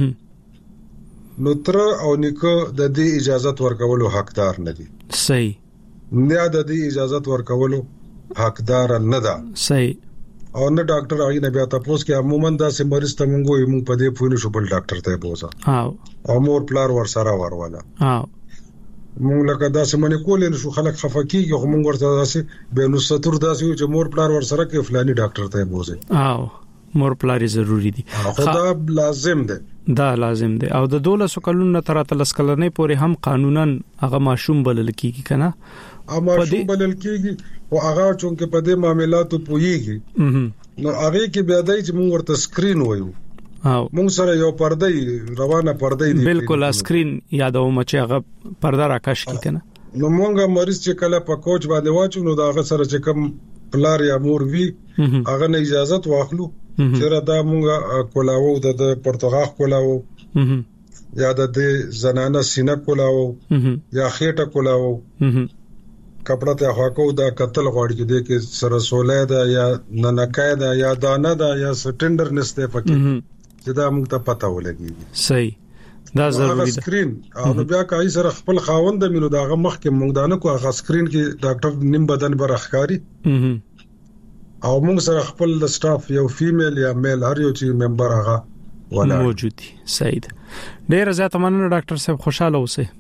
نو تر او نیکه د دې اجازه ورکولو حقدار نه دي صحیح نه د دې اجازه ورکولو حقدار نه ده صحیح او نه ډاکټر هغه نه بیا تاسو کې عموما دا سه مریض ته مونږ یو په دې پوینه شو بل ډاکټر ته بوزا او او مور پلار ور سره ورواله او مونږ لکه دا سه منې کولې شو خلک خفقيږي خو مونږ ورته داسې به نو ستور داسې چې مور پلار ور سره کې فلاني ډاکټر ته بوزي او مور پلار ضروری دي خدا لازم ده دا لازم دی او د دولسو کلونو تر تلس کلنې پورې هم قانونن هغه ماشوم بلل کیږي کنه ا ماشوم بلل کیږي او هغه چونکه په دې معاملاتو پويږي نو هغه کې بیا دای چې موږ ورته سکرین وایو او موږ سره یو پردې روانه پردې دی بالکل سکرین یادوم چې هغه پرده راکش کی کنه نو موږ مریض چې کله په کوچ باندې واچو نو دا هغه سره چې کوم پلار یا مور وی هغه نه اجازه واخلو چیرې دا مونږه کولاو د پرتغاخ کولاو یا د زنانه سینه کولاو یا خېټه کولاو کپڑا ته هاکو دا قتل غوړي کې د کې سره سولې دا یا ننکای دا یا دانه دا یا سټندرنس ته پکې چې دا موږ ته پته ولګي صحیح دا ضروري ده سکرین او بیا کای سره خپل خاوند مینو داغه مخ کې موږ دانه کو هغه سکرین کې ډاکټر نیم بدن برخکاری او موږ سره خپل د سټاف یو فیمیل یا میل هر یو چې ممبر هغه ولا موجود دي. صحیح ډیر زیات مننه ډاکټر صاحب، خوشاله اوسئ.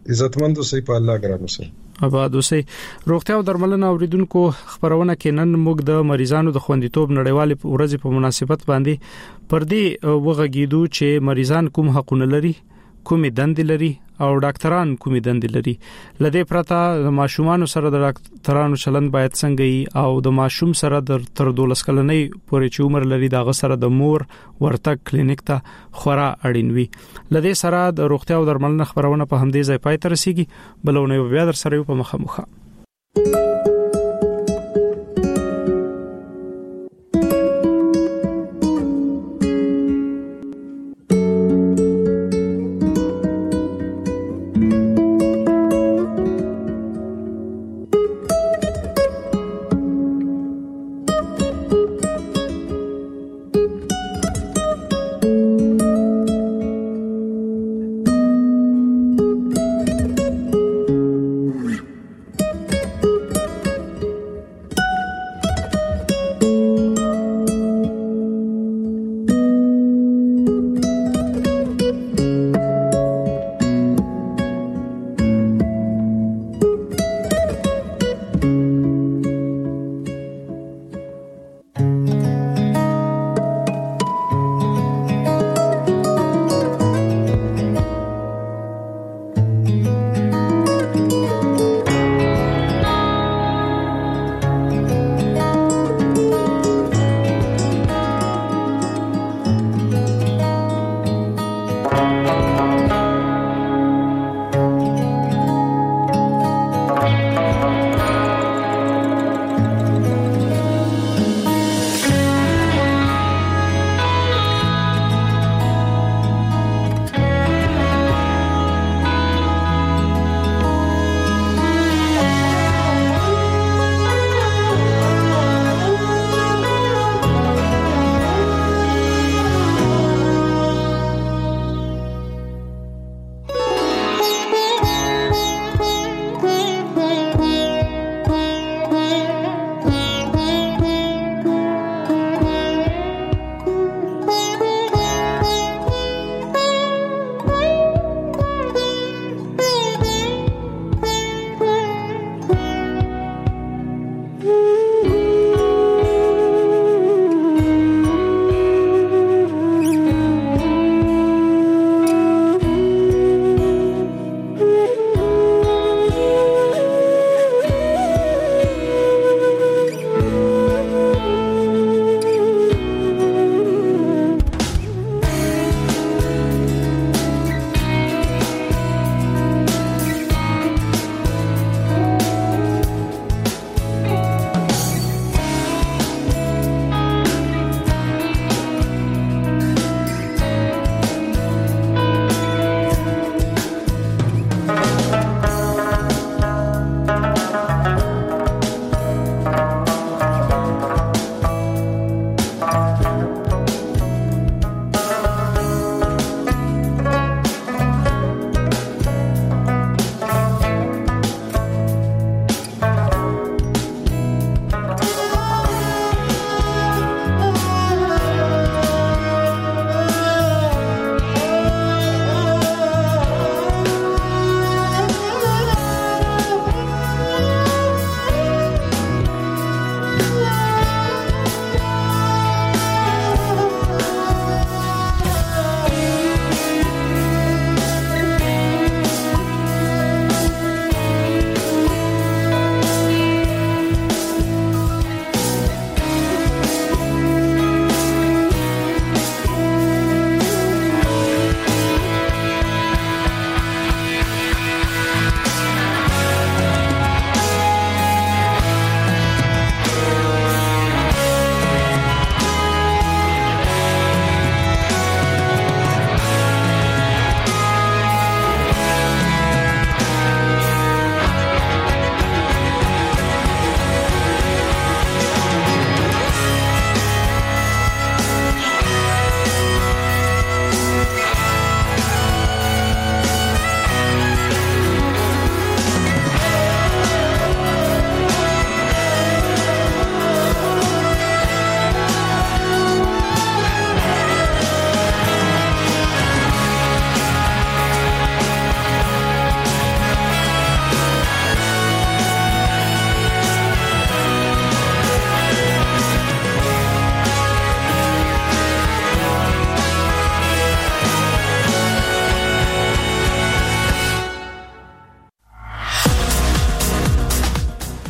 عزتمند اوسئ په الله ګران اوسئ. آباد اوسئ. روغتیا او درملنه اوریدونکو خبرونه کې نن موږ د مریضانو د خوندیتوب نړیوال ورځ په مناسبت باندې پر دې وغږیدو چې مریضان کوم حقونه لري، کومې دندې لري او ډاکټران کومې دندې لري. لدې پرته د ماشومان سره د ډاکټرانو چلند باید څنګه وي او د ماشوم سره د تر دولس کلنۍ پورې چې عمر لري دا غ سره د مور ورتګ کلینیک ته خورا اړین وي. لدې سره د روغتیا او درملنه خبرونه په همدې ځای پای ته رسیږي. بلونه بیا در سره په مخامخه.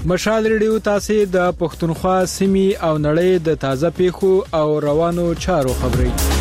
مشال ریډیو تاسو د پښتونخوا سیمې او نړۍ د تازه پیښو او روانو چارو خبري